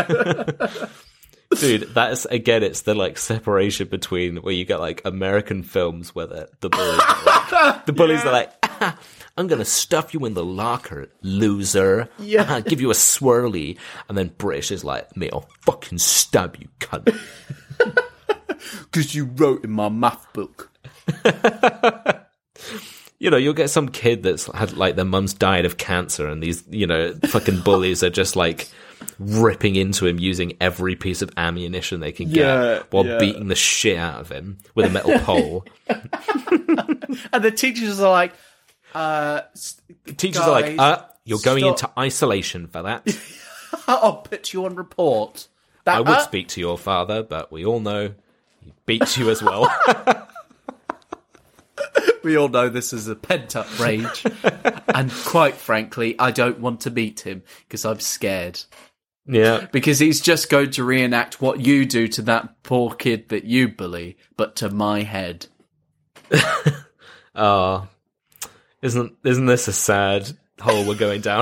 Dude, that's, again, it's the, like, separation between where you get, like, American films where the bullies are like, I'm gonna stuff you in the locker, loser. Yeah. Give you a swirly. And then British is like, mate, I'll fucking stab you, cunt. Because you wrote in my math book. You know, you'll get some kid that's had, like, their mum's died of cancer, and these, you know, fucking bullies are just, like, ripping into him using every piece of ammunition they can get while beating the shit out of him with a metal pole. And the teachers are like, you're going into isolation for that. I'll put you on report. I would speak to your father, but we all know he beats you as well. We all know this is a pent-up rage. And quite frankly, I don't want to meet him because I'm scared. Yeah. Because he's just going to reenact what you do to that poor kid that you bully, but to my head. Isn't this a sad hole we're going down?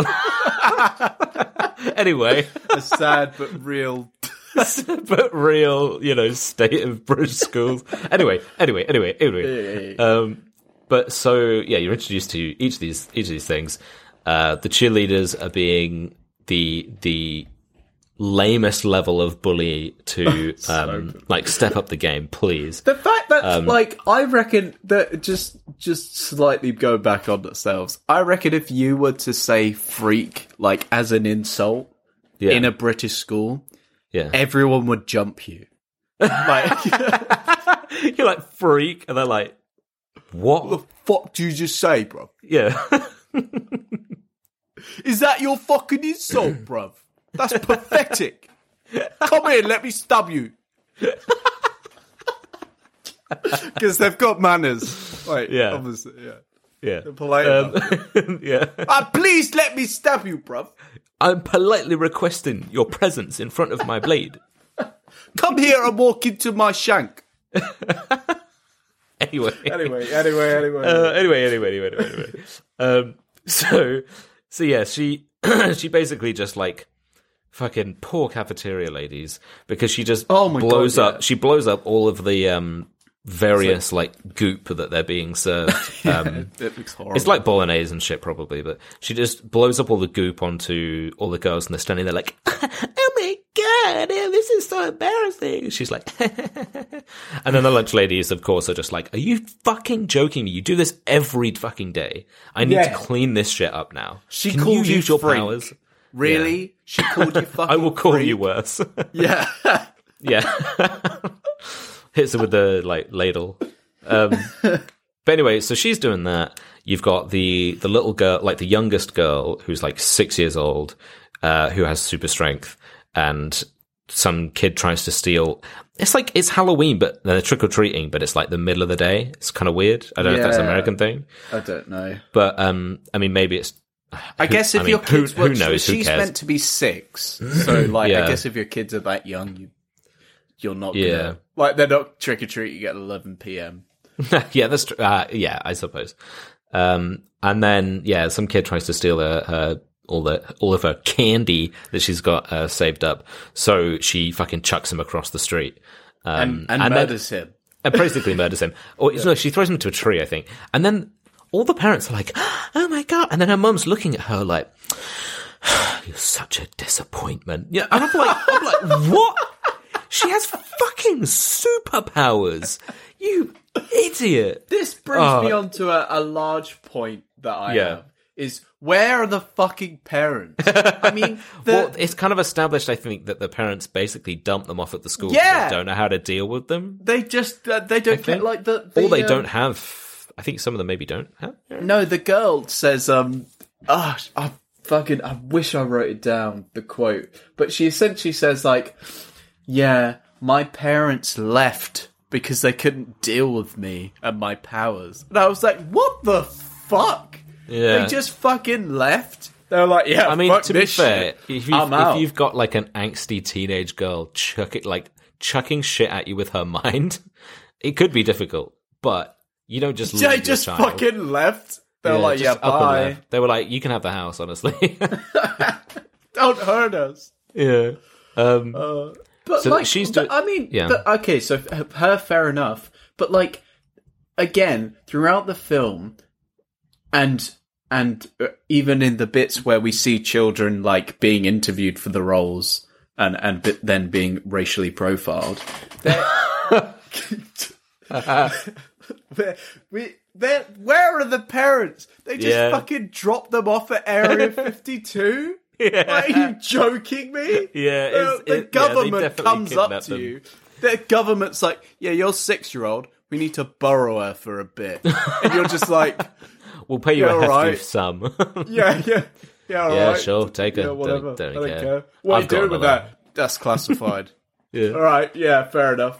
Anyway. A sad but real... you know, state of British schools. Anyway. But so, yeah, you're introduced to each of these things. The cheerleaders are being the lamest level of bully to like step up the game, please. The fact that like I reckon that just slightly go back on themselves. I reckon if you were to say freak like as an insult in a British school, everyone would jump you. Like you're like freak, and they're like, what the fuck do you just say, bro? Yeah. Is that your fucking insult, bruv? That's pathetic. Come here, let me stab you. Because they've got manners. Like, obviously, yeah. They're polite enough. Yeah. Please let me stab you, bruv. I'm politely requesting your presence in front of my blade. Come here and walk into my shank. Anyway. So yeah, she basically just like fucking poor cafeteria ladies, because she just blows up. She blows up all of the various like goop that they're being served. It looks horrible. It's like bolognese and shit probably, but she just blows up all the goop onto all the girls, and they're standing there like, oh my god, this is so embarrassing. She's like, and then the lunch ladies, of course, are just like, are you fucking joking me? You do this every fucking day. I need to clean this shit up now. Can you use your powers? Really? Yeah. She called you fucking I will call freak? you worse. Yeah. Yeah. Hits her with the like ladle. But anyway, so she's doing that. You've got the little girl, like the youngest girl, who's like 6 years old, who has super strength, and some kid tries to steal. It's like it's Halloween, but they're trick or treating, but it's like the middle of the day. It's kind of weird. I don't know if that's an American thing. I don't know. But I mean, maybe it's. I guess if your kids, who knows? She's meant to be 6, so like I guess if your kids are that young, you're not gonna, like they're not trick or treating at 11 p.m. Yeah, that's true. Yeah, I suppose. And then some kid tries to steal all of her candy that she's got saved up, so she fucking chucks him across the street and murders him. And basically murders him. Or no, she throws him to a tree, I think. And then all the parents are like, "Oh my god!" And then her mum's looking at her like, "You're such a disappointment." Yeah, and I'm like, what? She has fucking superpowers. You idiot. This brings me on to a large point that I have. Is where are the fucking parents? I mean, well, it's kind of established, I think, that the parents basically dump them off at the school because they don't know how to deal with them. They just they don't get like the or they don't have. I think some of them maybe don't have. No, the girl says, I wish I wrote it down, the quote. But she essentially says, like, yeah, my parents left because they couldn't deal with me and my powers. And I was like, what the fuck? Yeah. They just fucking left? They were like, yeah, I mean, fuck to this be fair, shit. if you've got like an angsty teenage girl chucking shit at you with her mind, it could be difficult. But you don't just leave They just your child. fucking left. They were like, yeah, bye. They were like, you can have the house, honestly. Don't hurt us. Yeah. But so like, she's okay, so her, fair enough. But like, again, throughout the film, and even in the bits where we see children like being interviewed for the roles and then being racially profiled, where are the parents? They just fucking dropped them off at Area 52? Yeah. Are you joking me? Yeah. The government comes up to you. The government's like, yeah, you're 6-year-old. We need to borrow her for a bit. And you're just like... We'll pay you a hefty sum. Yeah, all right. Sure, take it. Whatever. Don't care. What are you doing with that? That's classified. Yeah. All right, yeah, fair enough.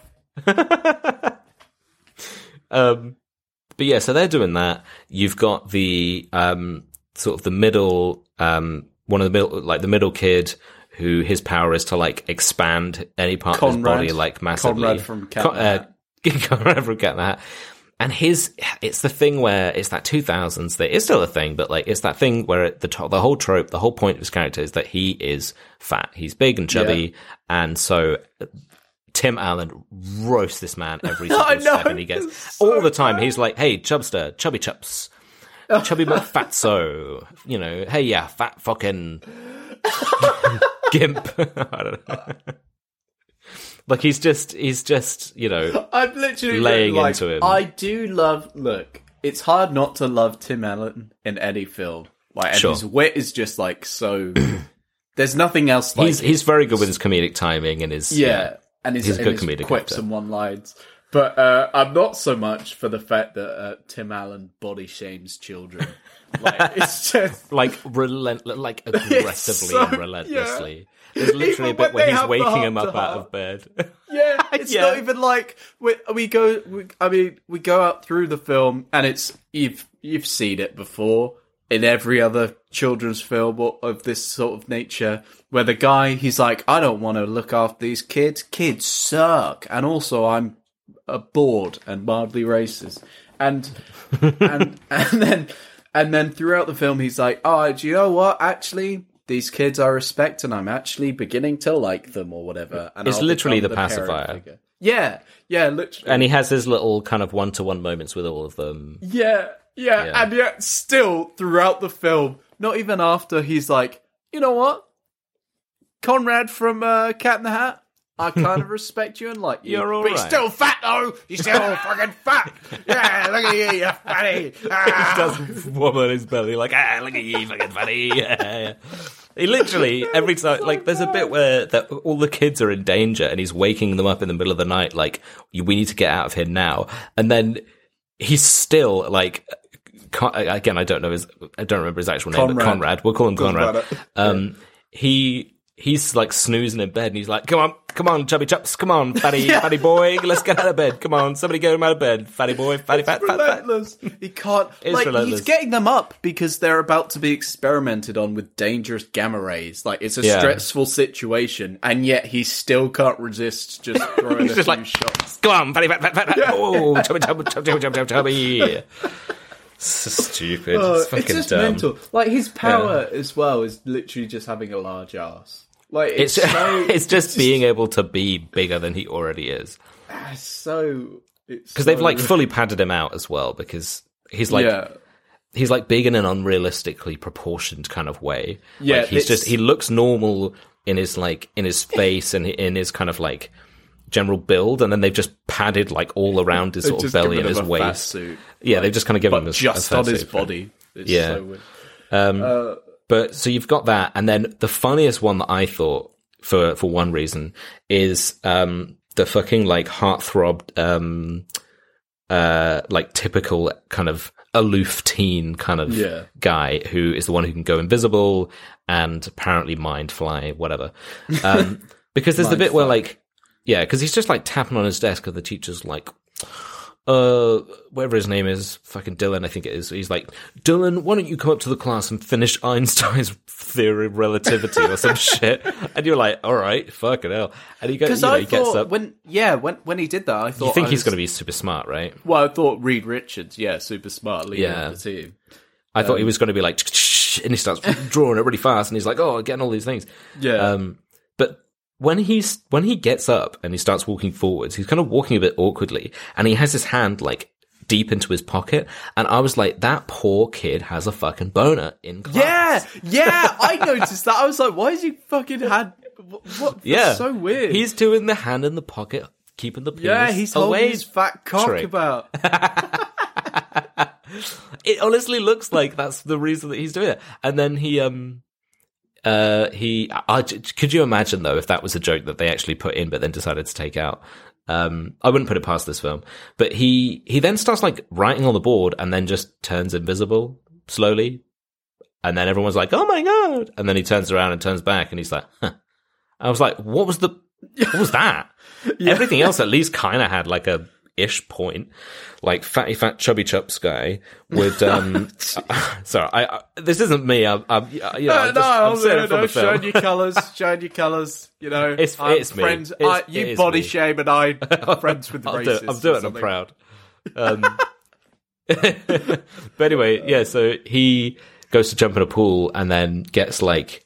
But yeah, so they're doing that. You've got the sort of the middle, one of the middle kid who his power is to like expand any part of his body like massively. Conrad from Cat in the Hat. Conrad from Cat in the Hat. And it's the thing where it's that 2000s that is still a thing, but like it's that thing where the whole trope, the whole point of his character is that he is fat, he's big and chubby, and so Tim Allen roasts this man every single second he gets. All the time, he's like, "Hey, chubster, chubby chups, chubby McFatso, you know, hey, yeah, fat fucking gimp." I don't know. Like he's just, you know, I'm literally laying into him. I do love. Look, it's hard not to love Tim Allen in any film. Like, and his wit is just like so. There's nothing else. Like he's very good with his comedic timing and his and his good comedic quips actor. And one lines. But I'm not so much for the fact that Tim Allen body shames children. Like it's just like aggressively and relentlessly. Yeah. There's literally a bit where he's waking him up out of bed. Yeah, it's not even like we go out through the film, and it's you've seen it before in every other children's film of this sort of nature, where the guy he's like, I don't want to look after these kids. Kids suck, and also I'm bored and mildly racist, and then throughout the film he's like, oh, do you know what? Actually, these kids I respect, and I'm actually beginning to like them, or whatever. And it's literally the pacifier. Yeah, literally. And he has his little kind of one-to-one moments with all of them. Yeah, and yet still throughout the film, not even after he's like, you know what, Conrad from Cat in the Hat, I kind of respect you and like you. You're all but right. You're still fat though. You're still fucking fat. Yeah, look at you, you're fatty. He does wobble his belly like, look at you, fucking fatty. Yeah. He literally every time, like, there's a bit where all the kids are in danger, and he's waking them up in the middle of the night, like, we need to get out of here now. And then he's still like, again, I don't remember his actual name, but Conrad. We'll call him Conrad. He he's like snoozing in bed, and he's like, come on, chubby chups, come on, fatty boy, let's get out of bed, come on, somebody get him out of bed, fatty boy, fatty fat, relentless. He can't, he's getting them up because they're about to be experimented on with dangerous gamma rays. Like, it's a stressful situation, and yet he still can't resist just throwing a few shots. Come on, fatty fat, oh, chubby. So stupid. It's just dumb. Mental. Like, his power as well is literally just having a large ass. Like, it's just being able to be bigger than he already is. Because they've like fully padded him out as well, because he's like big in an unrealistically proportioned kind of way. Yeah, like, he looks normal in his face and in his kind of like general build, and then they've just padded like all around his sort of belly and his waist. Yeah, they've just kind of given him just on his body. It's so weird. But so you've got that, and then the funniest one that I thought, for one reason, is the fucking like heartthrob, like typical kind of aloof teen kind of guy who is the one who can go invisible and apparently mind fly, whatever. Because there's the bit where like, because he's just like tapping on his desk, and the teacher's like, whatever his name is, fucking Dylan, I think it is. He's like, Dylan, why don't you come up to the class and finish Einstein's theory of relativity or some shit? And you're like, all right, fucking hell. And he goes, he gets up. When he did that, I thought, you think he's going to be super smart, right? Well, I thought Reed Richards, super smart leader of the team. I thought he was going to be like, and he starts drawing it really fast, and he's like, oh, getting all these things. Yeah. But when he gets up and he starts walking forwards, he's kind of walking a bit awkwardly, and he has his hand like deep into his pocket, and I was like, that poor kid has a fucking boner in class. Yeah, I noticed that. I was like, why is he fucking had? What? That's so weird. He's doing the hand in the pocket, keeping the penis away. He's holding his fat cock about. It honestly looks like that's the reason that he's doing it, and then could you imagine though if that was a joke that they actually put in but then decided to take out? I wouldn't put it past this film. But he then starts like writing on the board and then just turns invisible slowly, and then everyone's like, oh my god, and then he turns around and turns back and he's like, huh. I was like, what was that? Everything else at least kind of had like a ish point, like fatty fat chubby chups guy would sorry, this isn't me. I'm saying it from the film. Shine your colours. You know, it's friends. Me. You body shame, and I friends with the racists. I'm doing it. I'm proud. But anyway, so he goes to jump in a pool and then gets like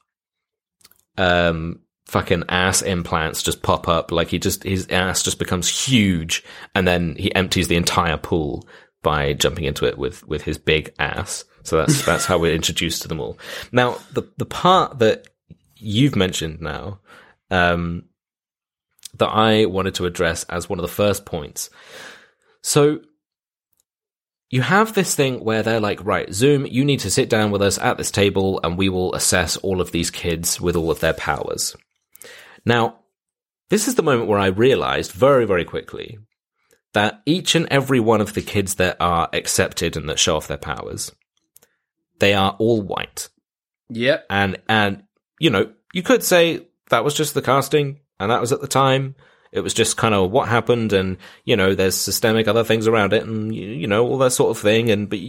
fucking ass implants just pop up, like his ass just becomes huge, and then he empties the entire pool by jumping into it with his big ass. So that's how we're introduced to them all. Now, the part that you've mentioned now, that I wanted to address as one of the first points. So you have this thing where they're like, right, Zoom, you need to sit down with us at this table and we will assess all of these kids with all of their powers. Now, this is the moment where I realized very, very quickly that each and every one of the kids that are accepted and that show off their powers, they are all white. Yep. And you could say that was just the casting and that was at the time. It was just kind of what happened, and, there's systemic other things around it and, all that sort of thing. But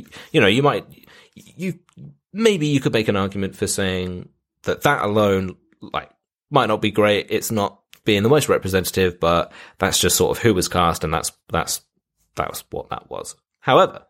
maybe you could make an argument for saying that alone, like, might not be great. It's not being the most representative, but that's just sort of who was cast, and that's what that was. However,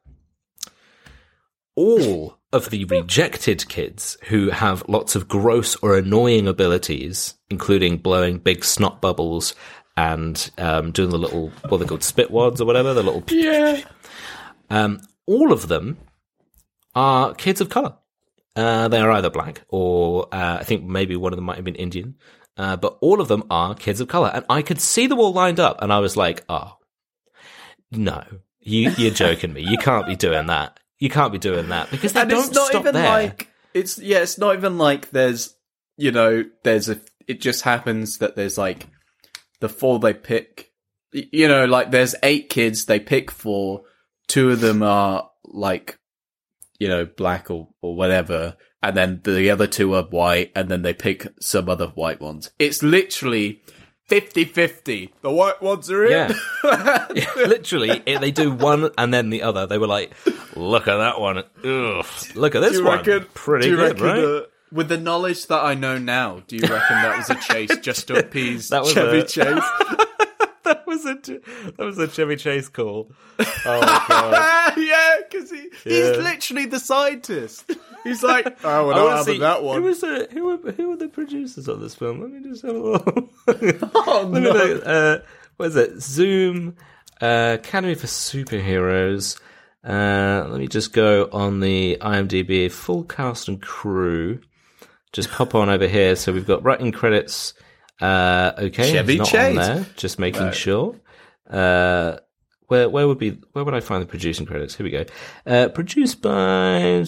all of the rejected kids who have lots of gross or annoying abilities, including blowing big snot bubbles and doing the little, what they're called, spit wads or whatever, the little... Yeah. All of them are kids of colour. They are either black or I think maybe one of them might have been Indian. But all of them are kids of colour. And I could see them all lined up, and I was like, oh, no, you're joking me. You can't be doing that. You can't be doing that, because they don't stop there. It's not even like there's, it just happens that there's like the 4 they pick, like there's 8 kids, they pick 4, 2 of them are like, black or whatever, and then the other two are white, and then they pick some other white ones. It's literally 50-50. The white ones are in. Yeah. Literally, they do one and then the other. They were like, look at that one. Ugh. Look at this one. Pretty good, right? With the knowledge that I know now, do you reckon that was a chase just to appease Chevy Chase? That was a Chevy Chase call. Oh my god! Yeah, because he's literally the scientist. He's like, oh, well, what happened that one? Who were the producers of this film? Let me just have a look. Oh no! What is it? Zoom, Academy for Superheroes. Let me just go on the IMDb full cast and crew. Just pop on over here. So we've got writing credits. Okay, Chevy not Chase. on there. Just making sure. Where would I find the producing credits? Here we go. Produced by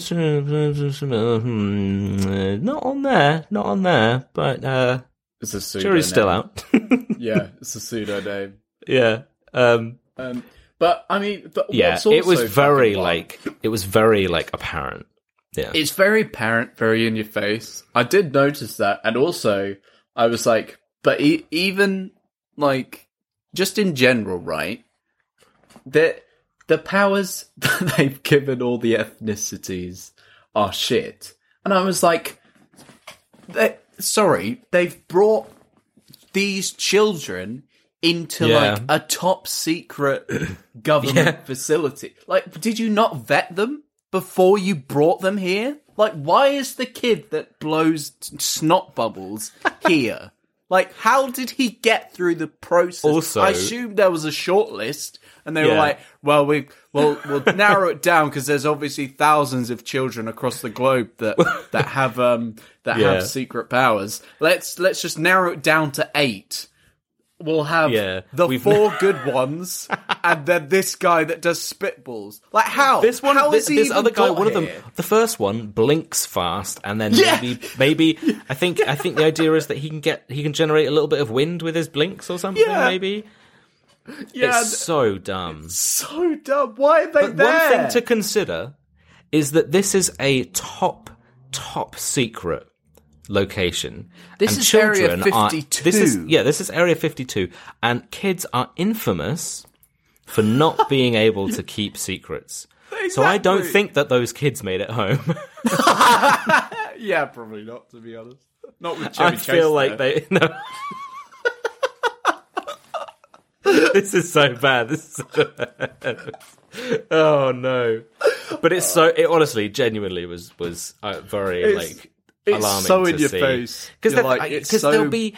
not on there. But it's a pseudo jury's name. still out. Yeah, it's a pseudo name. Yeah. But I mean, what's also it was very fucking it was very apparent. Yeah, it's very apparent, very in your face. I did notice that, and also I was like, but even like just in general, right? The powers that they've given all the ethnicities are shit, and I was like, they've brought these children into like a top secret government facility. Like, did you not vet them before you brought them here? Like, why is the kid that blows snot bubbles here? Like, how did he get through the process? Also, I assumed there was a short list, and they were like, well, we'll narrow it down because there's obviously thousands of children across the globe that have have secret powers. Let's just narrow it down to 8. We'll have the 4 good ones, and then this guy that does spitballs. Like, how? This one, how this other guy, one here? of them, the first one blinks fast, and then maybe I think the idea is that he can generate a little bit of wind with his blinks or something. Maybe. Yeah, it's so dumb. So dumb. Why are they there? One thing to consider is that this is a top secret location. This is Area 52. This is Area 52, and kids are infamous for not being able to keep secrets. Exactly. So I don't think that those kids made it home. Yeah, probably not, to be honest. Not with Chevy Chase. I feel like they no. This is so bad. Oh no! But it's it honestly, genuinely was very alarming. So in to your see. face Because there'll be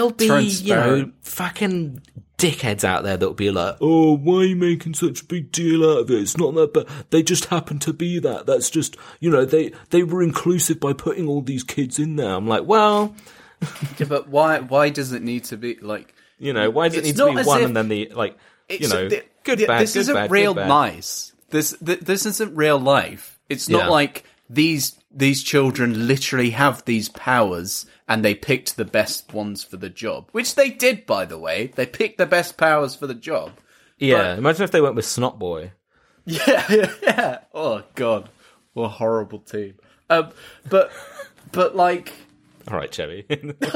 fucking dickheads out there that'll be like, oh, why are you making such a big deal out of it? It's not that, but they just happen to be that. That's just they were inclusive by putting all these kids in there. I'm like, well, yeah, but why does it need to be like? Why does it need to be one and then the good bad? This isn't real nice. This isn't real life. It's not like these children literally have these powers and they picked the best ones for the job, which they did, by the way. They picked the best powers for the job. Yeah, imagine if they went with Snot Boy. Yeah. Oh God, what a horrible team. But like, all right, Chevy.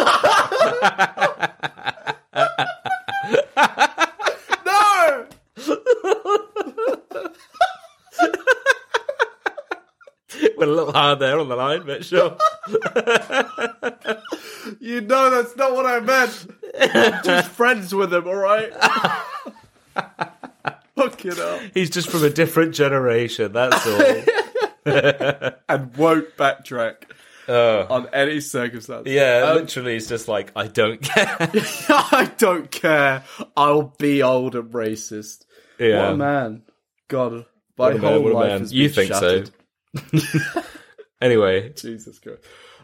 No. Went a little hard there on the line, but sure. That's not what I meant. I'm just friends with him, alright? Fucking hell. He's just from a different generation, that's all. And won't backtrack on any circumstance. Yeah, literally, he's just like, I don't care. I don't care. I'll be old and racist. Yeah. What a man. God, my whole life has been shattered. So. Anyway, Jesus Christ.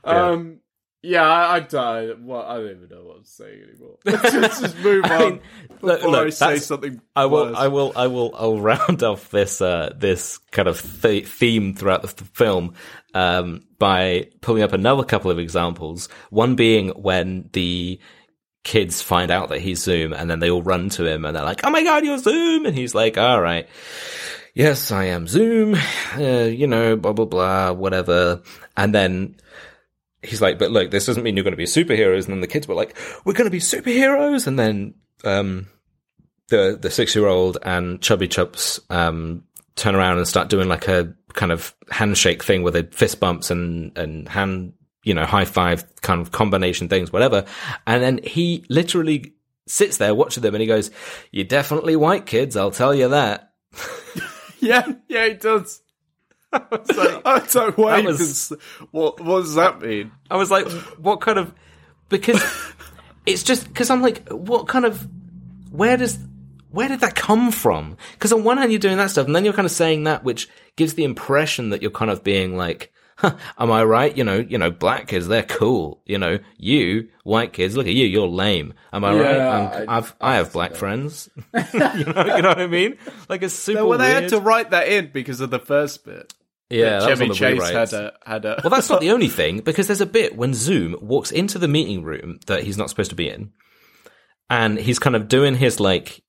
I don't. Well, I don't even know what I'm saying anymore. Let's just move on. Before I say something. I'll round off this kind of theme throughout the film by pulling up another couple of examples. One being when the kids find out that he's Zoom, and then they all run to him, and they're like, "Oh my God, you're Zoom!" And he's like, "All right." yes, I am Zoom, blah, blah, blah, whatever. And then he's like, but look, this doesn't mean you're going to be superheroes. And then the kids were like, we're going to be superheroes. And then the 6-year-old and Chubby Chups turn around and start doing like a kind of handshake thing with the fist bumps and hand, high five kind of combination things, whatever. And then he literally sits there watching them and he goes, "You're definitely white kids, I'll tell you that." yeah, he does. I was like, wait, what does that mean? I was like, what kind of, because it's just, because I'm like, what kind of, where did that come from? Because on one hand you're doing that stuff and then you're kind of saying that, which gives the impression that you're kind of being like, huh, am I right? Black kids, they're cool. You white kids, look at you, you're lame. Am I right? I have black friends. you know what I mean? Like it's super weird. They had to write that in because of the first bit. Yeah, that Chevy was on the Chase rewrites. had a. Well, that's not the only thing, because there's a bit when Zoom walks into the meeting room that he's not supposed to be in, and he's kind of doing his like,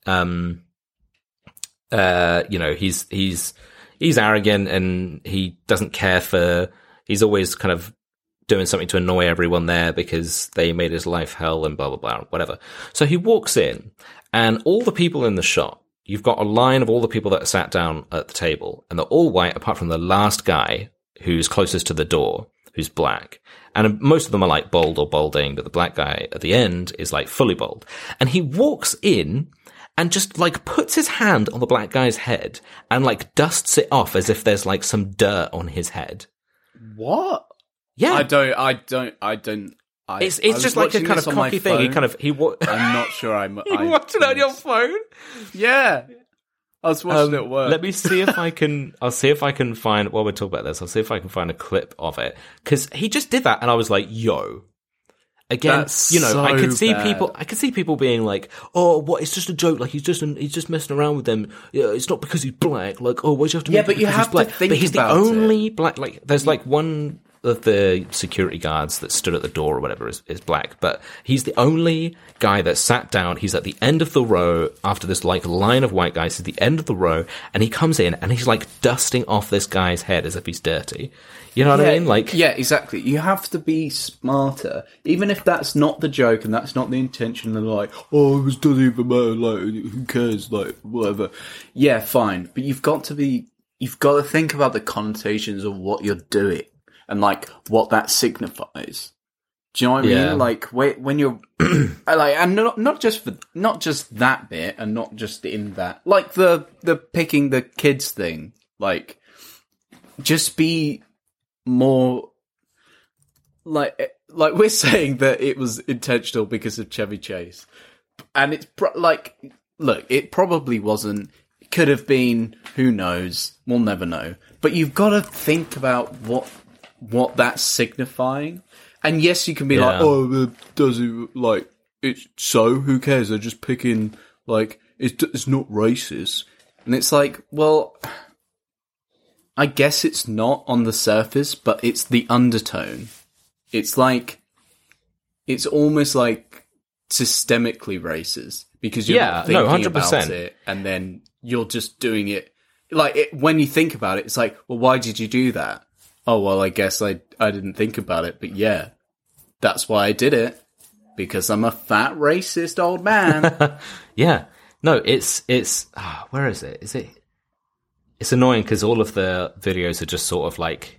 he's arrogant and he doesn't care for. He's always kind of doing something to annoy everyone there because they made his life hell and blah blah blah, whatever. So he walks in, and all the people in the shot. You've got a line of all the people that are sat down at the table, and they're all white apart from the last guy who's closest to the door, who's black. And most of them are like bald or balding, but the black guy at the end is like fully bald. And he walks in and just like puts his hand on the black guy's head and like dusts it off as if there's like some dirt on his head. What? Yeah. I don't. It's just like a kind of cocky thing. I'm not sure I'm. You watched it on your phone? Yeah, I was watching it at work. Let me see if I can. I'll see if I can find. While we're talking about this, I'll see if I can find a clip of it because he just did that, and I was like, "Yo." Again, That's so I could see bad. people. I could see people being like, "Oh, what? It's just a joke. Like he's just messing around with them. Yeah, it's not because he's black. Like, oh, why do you have to? Yeah, make but it you because have he's black? to think But he's the about only black. Like, there's like one of the security guards that stood at the door or whatever is black, but he's the only guy that sat down. He's at the end of the row after this like line of white guys. He's at the end of the row, and he comes in and he's like dusting off this guy's head as if he's dirty. You know what I mean? Like, yeah, exactly. You have to be smarter, even if that's not the joke and that's not the intention. And like, oh, it doesn't even matter. Like, who cares? Like, whatever. Yeah, fine. But you've got to think about the connotations of what you're doing and like what that signifies. Do you know what I mean? Like when you're like, and not just that bit, and not just in that, like the picking the kids thing. Like, just be more like we're saying that it was intentional because of Chevy Chase, and it's like, look, it probably wasn't. It could have been. Who knows? We'll never know. But you've got to think about what that's signifying. And yes, you can be like, oh, does it, like, it's so, who cares? They're just picking, like, it's not racist. And it's like, well, I guess it's not on the surface, but it's the undertone. It's like, it's almost like systemically racist because you're not thinking about it, and then you're just doing it. Like, when you think about it, it's like, well, why did you do that? Oh, well, I guess I didn't think about it, but yeah, that's why I did it. Because I'm a fat racist old man. Yeah. No, it's where is it? It's annoying because all of the videos are just sort of like,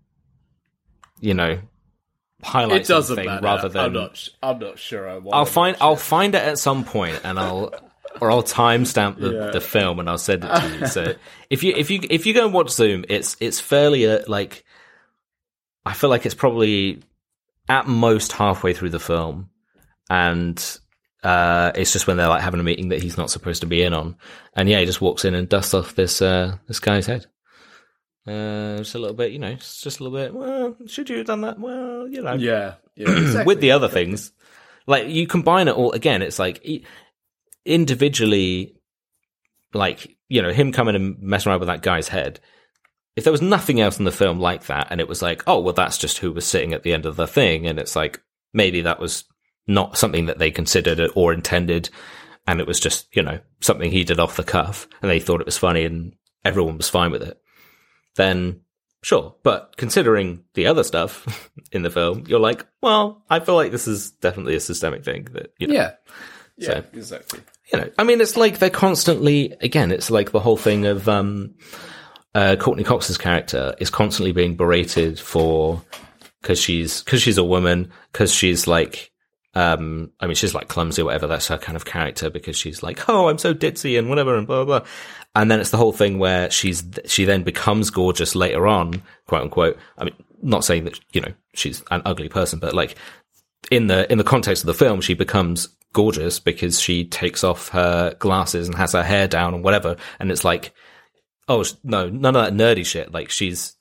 highlight something rather than. I'm not sure I want. I'll find it at some point, and I'll timestamp the film and I'll send it to you. So if you go and watch Zoom, it's fairly like, I feel like it's probably at most halfway through the film, and it's just when they're like having a meeting that he's not supposed to be in on, and he just walks in and dusts off this guy's head. Just a little bit, it's just a little bit. Well, should you have done that? Well, yeah, exactly. With the other things, like you combine it all again. It's like individually, like him coming and messing around with that guy's head. If there was nothing else in the film like that, and it was like, oh, well, that's just who was sitting at the end of the thing, and it's like, maybe that was not something that they considered or intended, and it was just, something he did off the cuff, and they thought it was funny, and everyone was fine with it, then sure. But considering the other stuff in the film, you're like, well, I feel like this is definitely a systemic thing that, you know. Yeah, exactly. You know, I mean, it's like they're constantly, again, it's like the whole thing of Courtney Cox's character is constantly being berated for, because she's a woman, because she's like, I mean, she's like clumsy or whatever, that's her kind of character, because she's like, oh, I'm so ditzy and whatever and blah, blah, blah. And then it's the whole thing where she then becomes gorgeous later on, quote unquote. I mean, not saying that, you know, she's an ugly person, but like in the context of the film, she becomes gorgeous because she takes off her glasses and has her hair down and whatever. And it's like, oh no, none of that nerdy shit. Like she's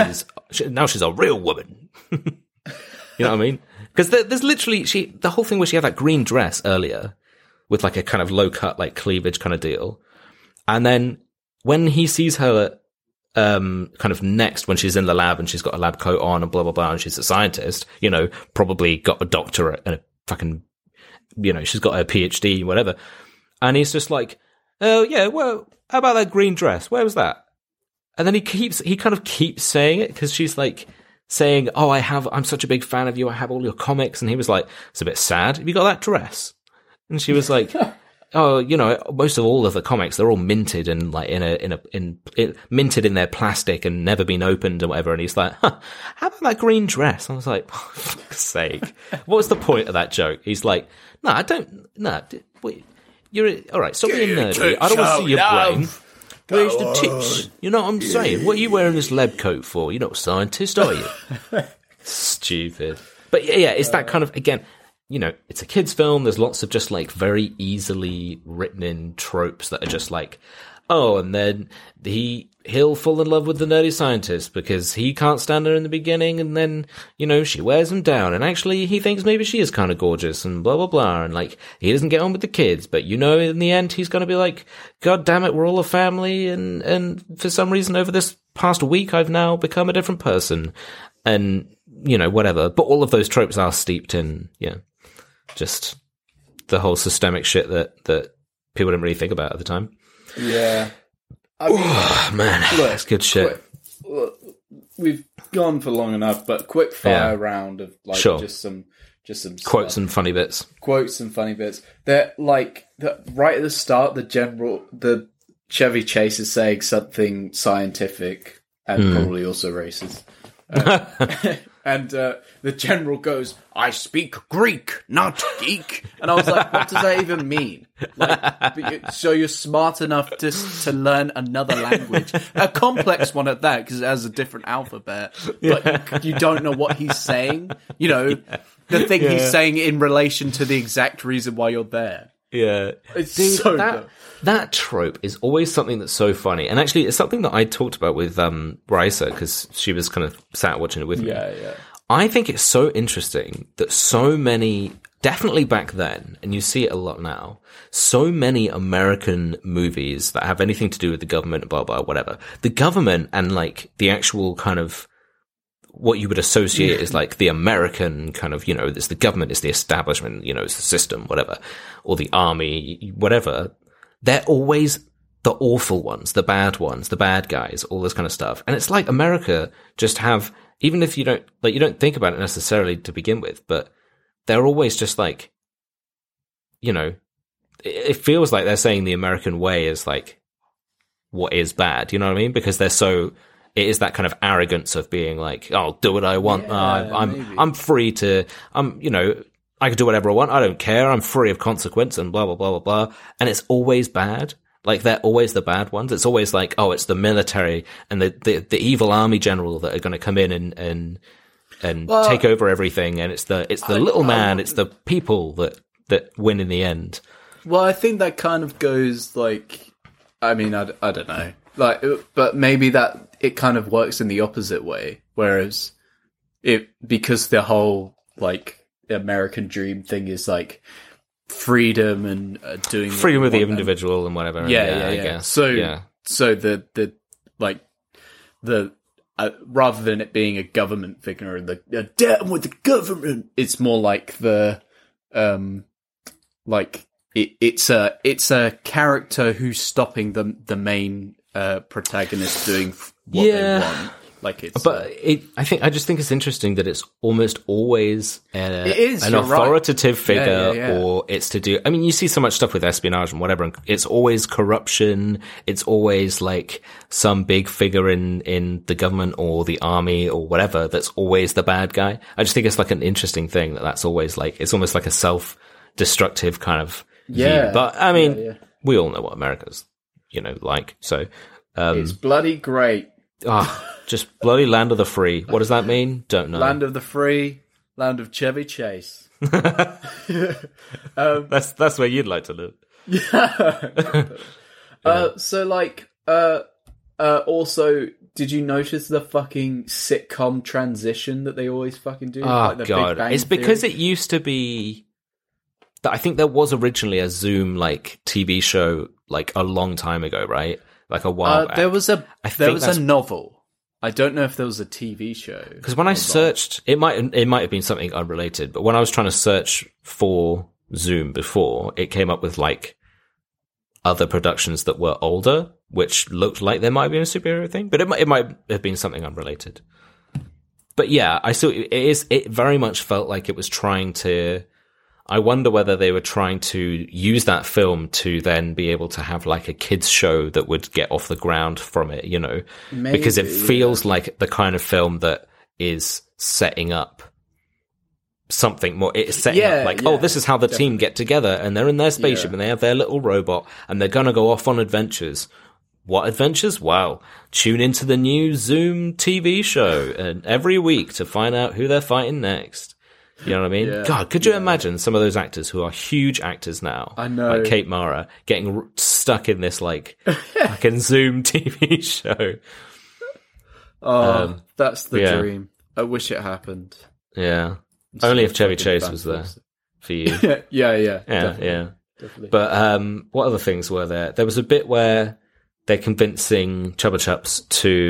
a real woman. You know what I mean? Because there's literally the whole thing where she had that green dress earlier with like a kind of low cut, like cleavage kind of deal. And then when he sees her, kind of next when she's in the lab and she's got a lab coat on and blah, blah, blah, and she's a scientist, you know, probably got a doctorate and a fucking, you know, she's got a PhD, whatever. And he's just like, oh yeah, well, how about that green dress? Where was that? And then he kind of keeps saying it because she's like saying, oh, I'm such a big fan of you. I have all your comics. And he was like, it's a bit sad. Have you got that dress? And she was like, oh, you know, most of all of the comics, they're all minted and like minted in their plastic and never been opened or whatever. And he's like, huh, how about that green dress? I was like, oh, for fuck's sake. What's the point of that joke? He's like, wait, you're all right. Stop being nerdy. I don't want to see your brain. Where's the tips? You know what I'm saying? What are you wearing this lab coat for? You're not a scientist, are you? Stupid. But yeah, it's that kind of, again, you know, it's a kid's film. There's lots of just like very easily written in tropes that are just like, oh, and then he'll fall in love with the nerdy scientist because he can't stand her in the beginning, and then, you know, she wears him down, and actually he thinks maybe she is kind of gorgeous, and blah, blah, blah, and like, he doesn't get on with the kids, but you know, in the end, he's gonna be like, God damn it, we're all a family, and for some reason over this past week, I've now become a different person, and, you know, whatever, but all of those tropes are steeped in, yeah, just the whole systemic shit that people didn't really think about at the time. Yeah. I mean, man, look, that's good shit. We've gone for long enough, but quick fire round of like just some quotes and funny bits. Quotes and funny bits. They're like right at the start, the Chevy Chase is saying something scientific and probably also racist. And the general goes, I speak Greek, not geek. And I was like, what does that even mean? Like, so you're smart enough to learn another language, a complex one at that, because it has a different alphabet, but you don't know what he's saying. You know, the thing he's saying in relation to the exact reason why you're there. Yeah. It's Dude, so dumb. That trope is always something that's so funny. And actually, it's something that I talked about with Raisa, because she was kind of sat watching it with me. Yeah. I think it's so interesting that so many, definitely back then, and you see it a lot now, so many American movies that have anything to do with the government, blah, blah, whatever. The government and like the actual kind of what you would associate is like the American kind of, you know, it's the government, it's the establishment, you know, it's the system, whatever, or the army, whatever. They're always the awful ones, the bad guys, all this kind of stuff. And it's like America just have, even if you don't think about it necessarily to begin with, but they're always just like, you know, it feels like they're saying the American way is like what is bad, you know what I mean? Because it is that kind of arrogance of being like, oh, I'll do what I want. I'm free to, you know, I can do whatever I want. I don't care. I'm free of consequence and blah, blah, blah, blah, blah. And it's always bad. Like, they're always the bad ones. It's always like, oh, it's the military and the evil army general that are going to come in and take over everything. And it's the little man. It's the people that win in the end. Well, I think that kind of goes like, I mean, I don't know. Like, but maybe that it kind of works in the opposite way. Whereas because the whole like American dream thing is like freedom and doing freedom of the individual and whatever. I guess. So the like the rather than it being a government figure and the down with the government, it's more like the like it's a character who's stopping the main protagonists doing what they want. Like it's, but I just think it's interesting that it's almost always an you're authoritative right. figure, or it's to do. I mean, you see so much stuff with espionage and whatever, and it's always corruption. It's always like some big figure in the government or the army or whatever that's always the bad guy. I just think it's like an interesting thing that's always like, it's almost like a self-destructive kind of view. But I mean, we all know what America's, like. So it's bloody great. Just bloody land of the free. What does that mean? Don't know. Land of the free, land of Chevy Chase. That's where you'd like to live. Also, did you notice the fucking sitcom transition that they always fucking do? Oh, the God. Big Bang It's because Theory? it used to be... I think there was originally a Zoom, TV show, a long time ago, right? Like a while back. There was a novel. I don't know if there was a TV show. Because when I searched, it might have been something unrelated, but when I was trying to search for Zoom before, it came up with other productions that were older, which looked like there might have been a superhero thing, but it might have been something unrelated. But yeah, it very much felt like it was trying to, I wonder whether they were trying to use that film to then be able to have a kids show that would get off the ground from it, Maybe, because it feels like the kind of film that is setting up something more. It's setting up this is how the team get together, and they're in their spaceship and they have their little robot and they're going to go off on adventures. What adventures? Well, tune into the new Zoom TV show and every week to find out who they're fighting next. You know what I mean? Yeah. God, could you imagine some of those actors who are huge actors now? I know. Like Kate Mara getting stuck in this fucking Zoom TV show. That's the dream. I wish it happened. Yeah. Only if Chevy Chase was there for you. Yeah. Definitely. But what other things were there? There was a bit where they're convincing Chubba Chups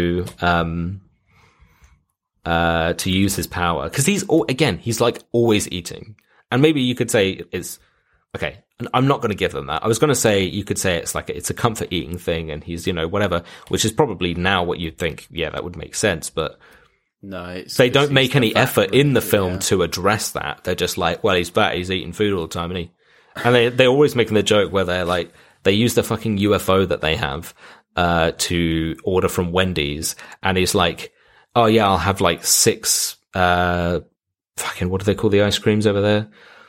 to use his power, because he's always eating, and maybe you could say it's okay. I'm not going to give them that. I was going to say you could say it's a comfort eating thing, and he's whatever, which is probably now what you'd think. Yeah, that would make sense, but no, they don't make any effort in the film to address that. They're just well, he's fat, he's eating food all the time, isn't he? And they're always making the joke where they're they use the fucking UFO that they have to order from Wendy's, and he's like, oh yeah, I'll have 6 fucking, what do they call the ice creams over there?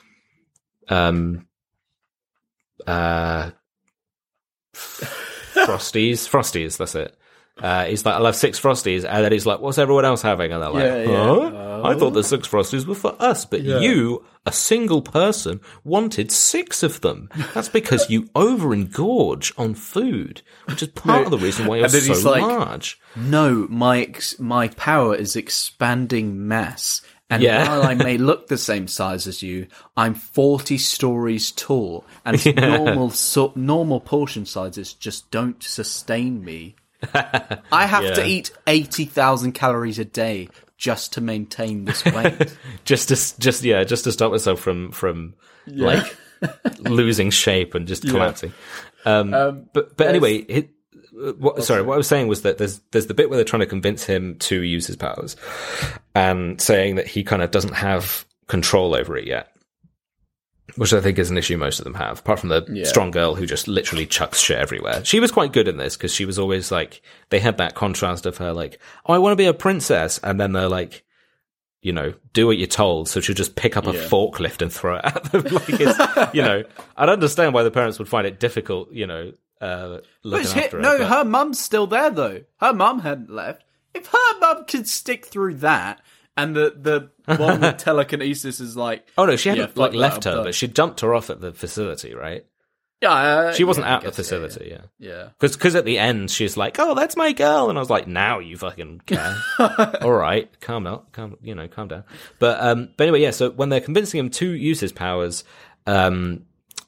Frosties, that's it. He's like, I'll have 6 Frosties, and then he's like, what's everyone else having? And they're like, huh? I thought the 6 Frosties were for us, but you, a single person, wanted 6 of them. That's because you over-engorge on food, which is part of the reason why you're so large. No, my power is expanding mass. And while I may look the same size as you, I'm 40 stories tall, and normal portion sizes just don't sustain me. I have to eat 80,000 calories a day just to maintain this weight. just to stop myself from losing shape and just collapsing. But anyway, what I was saying was that there's the bit where they're trying to convince him to use his powers, and saying that he kind of doesn't have control over it yet, which I think is an issue most of them have, apart from the strong girl who just literally chucks shit everywhere. She was quite good in this, because she was always they had that contrast of her oh, I want to be a princess, and then they're do what you're told, so she'll just pick up a forklift and throw it at them. I'd understand why the parents would find it difficult, looking after her. No, her mum's still there, though. Her mum hadn't left. If her mum could stick through that, and the one with telekinesis is oh no, she hadn't left her, but she dumped her off at the facility, right? Yeah, she wasn't at the facility. Yeah. Because at the end she's like, "Oh, that's my girl," and I was like, "Now you fucking care." All right, calm down. But anyway, yeah. So when they're convincing him to use his powers, fucking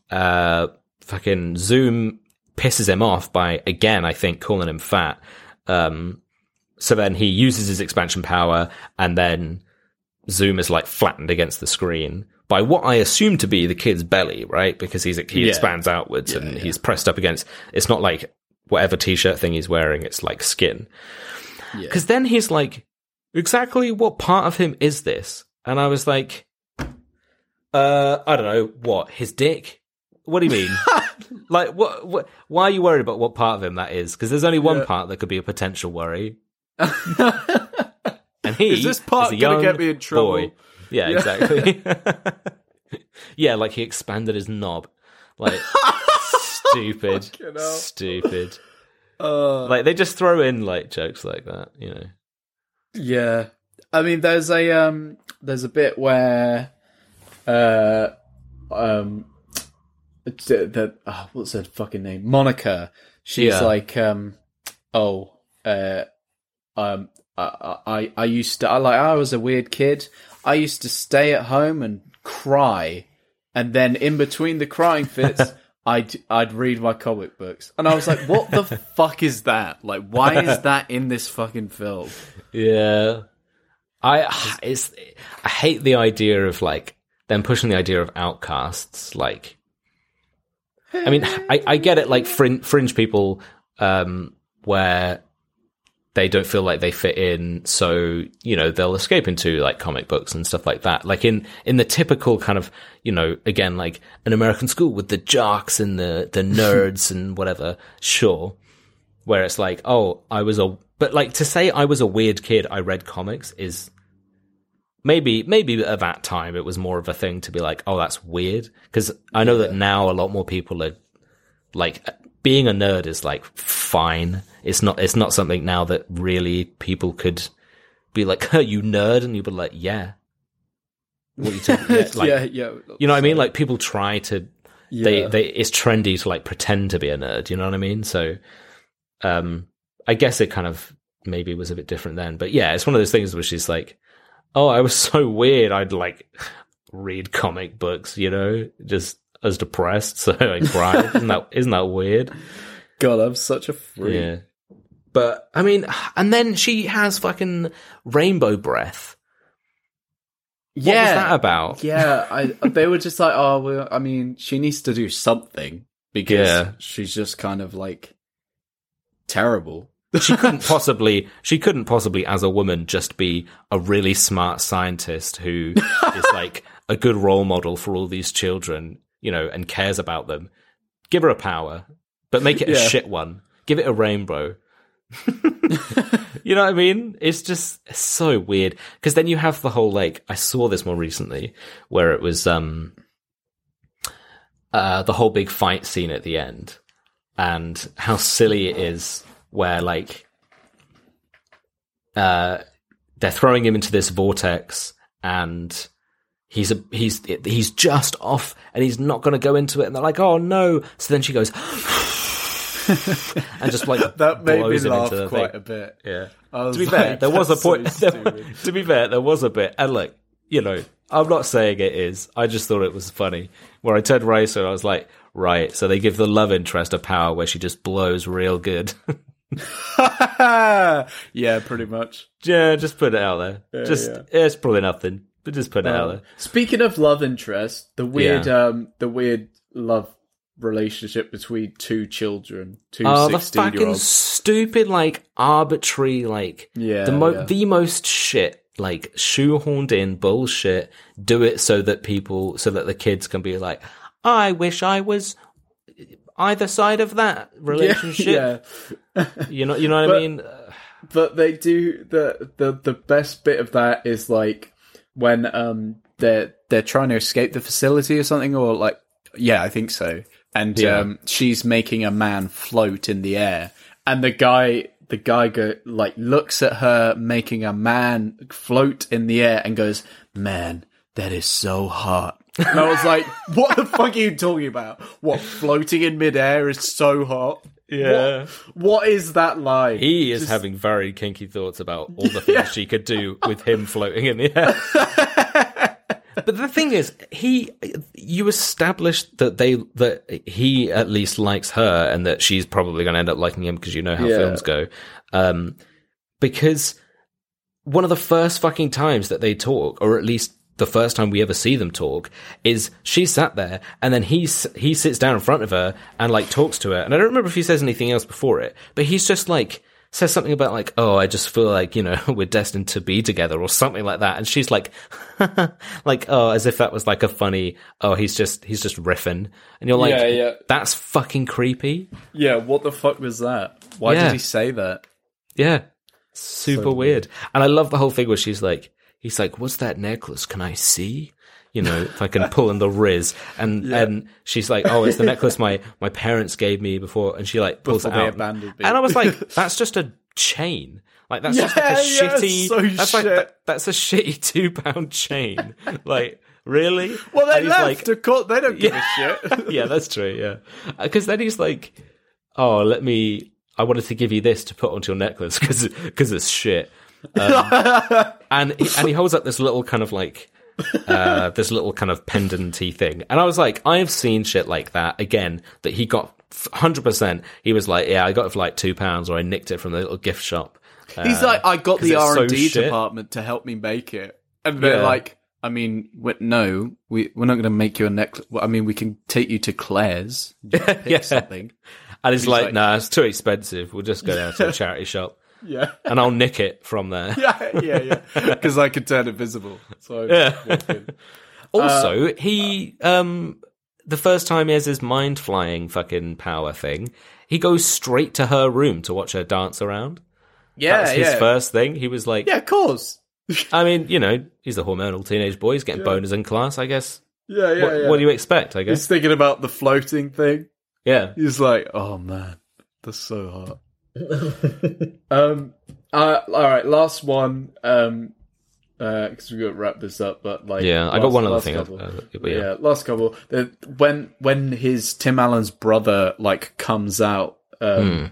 Zoom pisses him off by, again, I think, calling him fat. So then he uses his expansion power, and then Zoom is flattened against the screen by what I assume to be the kid's belly, right? Because he expands outwards and he's pressed up against. It's not whatever t-shirt thing he's wearing, it's like skin. Yeah. Because then he's like, exactly what part of him is this? And I was like, I don't know, what, his dick? What do you mean? Like, what? Why are you worried about what part of him that is? Because there's only one part that could be a potential worry. And he is this part going to get me in trouble? Boy. Yeah, exactly. Yeah, like he expanded his knob. Like, stupid. Stupid. Like, they just throw in, like, jokes like that, you know. Yeah. I mean, there's a bit where, what's her fucking name? Monica. She's like, I was a weird kid. I used to stay at home and cry, and then in between the crying fits, I'd read my comic books, and I was like, "What the fuck is that? Like, why is that in this fucking film?" Yeah, I hate the idea of like them pushing the idea of outcasts. Like, I mean, I get it, like fringe people, where they don't feel like they fit in, so, you know, they'll escape into like comic books and stuff like that. Like in the typical kind of, you know, again, like an American school with the jocks and the nerds and whatever, sure. Where it's like, oh, but like to say I was a weird kid, I read comics is maybe at that time it was more of a thing to be like, oh, that's weird. Because I know that now a lot more people are like, being a nerd is like fine. It's not something now that really people could be like, oh, you nerd, and you'd be like, yeah. What are you talking about? Like, yeah. You know what I mean? Like people try to, it's trendy to like pretend to be a nerd. You know what I mean? So, I guess it kind of maybe was a bit different then, but yeah, it's one of those things which is like, oh, I was so weird. I'd like read comic books, you know, just. I was depressed, so I cried. Isn't that weird? God, I'm such a freak. Yeah. But, I mean, and then she has fucking rainbow breath. What was that about? Yeah, they were just like, oh, well, I mean, she needs to do something because she's just kind of like terrible. She couldn't possibly, as a woman, just be a really smart scientist who is like a good role model for all these children, you know, and cares about them. Give her a power, but make it a shit one. Give it a rainbow. You know what I mean? It's so weird. Because then you have the whole, like, I saw this more recently, where it was the whole big fight scene at the end, and how silly it is, where, like, they're throwing him into this vortex, and he's just off, and he's not going to go into it, and they're like, oh no. So then she goes and just like that made me laugh quite quite a bit. Yeah. To be fair, there was a point. To be fair, there was a bit, and like, you know, I'm not saying it is. I just thought it was funny. Where I turned Racer, I was like, right. So they give the love interest a power where she just blows real good. Yeah, pretty much. Yeah, just put it out there. It's probably nothing, but just put it out there. Speaking of love interest, the weird love relationship between two children, 16-year-olds. The fucking stupid, like, arbitrary, like, the most shit, like, shoehorned in bullshit. Do it so that the kids can be like, I wish I was either side of that relationship. Yeah. You know what I mean? But they do the best bit of that is like when they're trying to escape the facility or something, or like, yeah, I think so. And she's making a man float in the air, and the guy looks at her making a man float in the air and goes, "Man, that is so hot." And I was like, "What the fuck are you talking about? What, floating in midair is so hot?" Yeah. What is that line? He is having very kinky thoughts about all the things she could do with him floating in the air. But the thing is, you established that he at least likes her, and that she's probably going to end up liking him, because you know how films go. Because one of the first fucking times that they talk, or at least the first time we ever see them talk is she sat there and then he sits down in front of her and like talks to her. And I don't remember if he says anything else before it, but he's just like, says something about like, oh, I just feel like, you know, we're destined to be together or something like that. And she's like, like, oh, as if that was like a funny, oh, he's just riffing. And you're like, that's fucking creepy. Yeah. What the fuck was that? Why did he say that? Yeah. Super weird. And I love the whole thing where he's like, what's that necklace? Can I see? You know, if I can pull in the Riz. And she's like, oh, it's the necklace my parents gave me before. And she like pulls it out. And I was like, that's just a chain. Like that's just like a shitty, that's a shitty £2 chain. Like, really? Well, they left. Like, they don't give a shit. Yeah, that's true. Yeah. Because then he's like, oh, I wanted to give you this to put onto your necklace because it's shit. And he holds up this little kind of like this little kind of pendant-y thing, and I was like, I've seen shit like that again that he got 100%. He was like, yeah, I got it for like £2, or I nicked it from the little gift shop. He's like, I got the R&D department to help me make it, and they're like, I mean, no, we're not going to make you a necklace. Well, I mean, we can take you to Claire's, pick something. And he's like, nah, it's too expensive. We'll just go down to a charity shop. Yeah. And I'll nick it from there. Yeah. Because I can turn it visible. So Also, he the first time he has his mind flying fucking power thing, he goes straight to her room to watch her dance around. Yeah. That was his first thing. He was like, yeah, of course. I mean, you know, he's a hormonal teenage boy. He's getting boners in class, I guess. Yeah. What do you expect, I guess? He's thinking about the floating thing. Yeah. He's like, oh man, that's so hot. All right, last one. Because we got to wrap this up, but like, I got one other thing. Last couple. When his Tim Allen's brother like comes out, and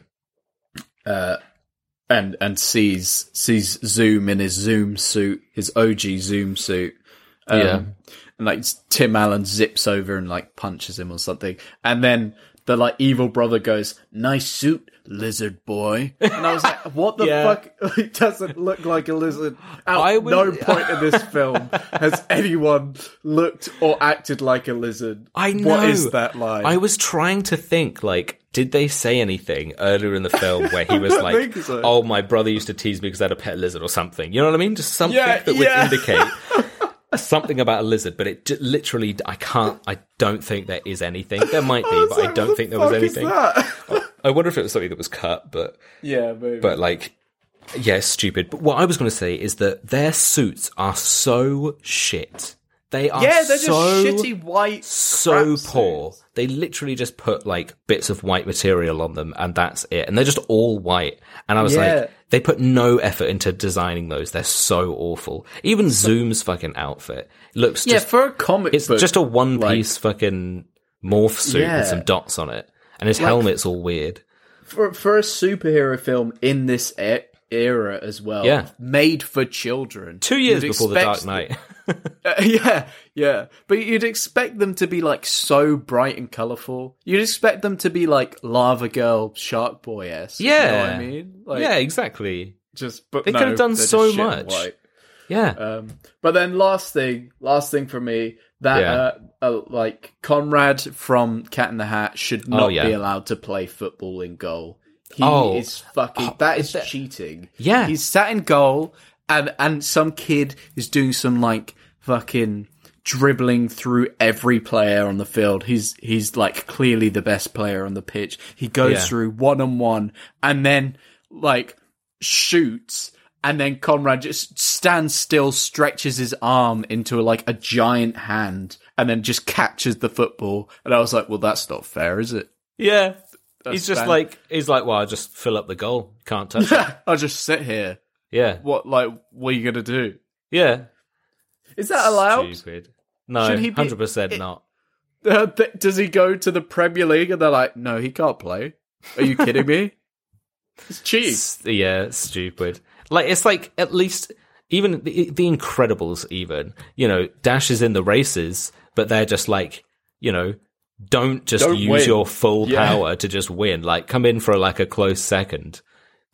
sees Zoom in his Zoom suit, his OG Zoom suit. And like Tim Allen zips over and like punches him or something, and then the like evil brother goes, "Nice suit, lizard boy." And I was like, what the fuck? It doesn't look like a lizard. No point in this film has anyone looked or acted like a lizard. I know. What is that line? I was trying to think, like, did they say anything earlier in the film where he was like, so. oh, my brother used to tease me because I had a pet lizard or something? You know what I mean? Just something that would indicate something about a lizard, but it literally, I don't think there is anything. There might be, but I don't think there was anything. I wonder if it was something that was cut, but yeah, maybe. But like, yeah, it's stupid. But what I was going to say is that their suits are so shit. They are they're just shitty white, so poor. Suits. They literally just put like bits of white material on them, and that's it. And they're just all white. And I was like, they put no effort into designing those. They're so awful. Even Zoom's fucking outfit looks just for a comic book. It's just a one piece fucking morph suit with some dots on it, and his helmet's all weird. For a superhero film in this era as well, made for children. 2 years before The Dark Knight. But you'd expect them to be like so bright and colourful. You'd expect them to be like Lava Girl, Shark Boy-esque. Yeah. You know what I mean? Like, yeah, exactly. But they could have done so much. Yeah. But then last thing for me, that like Conrad from Cat in the Hat should not be allowed to play football in goal. He is fucking. That is cheating. Yeah, he's sat in goal, and some kid is doing some like fucking dribbling through every player on the field. He's like clearly the best player on the pitch. He goes through 1-on-1 and then like shoots. And then Conrad just stands still, stretches his arm into like a giant hand, and then just catches the football. And I was like, well, that's not fair, is it? Yeah. He's like, well, I'll just fill up the goal. Can't touch it. I'll just sit here. Yeah. What are you going to do? Yeah. Is that allowed? Stupid. No, 100% not. Does he go to the Premier League and they're like, no, he can't play? Are you kidding me? It's cheap. It's stupid. Like, it's like, at least, even the Incredibles even, you know, Dash is in the races, but they're just like, you know, don't use your full power to just win. Like, come in for like a close second.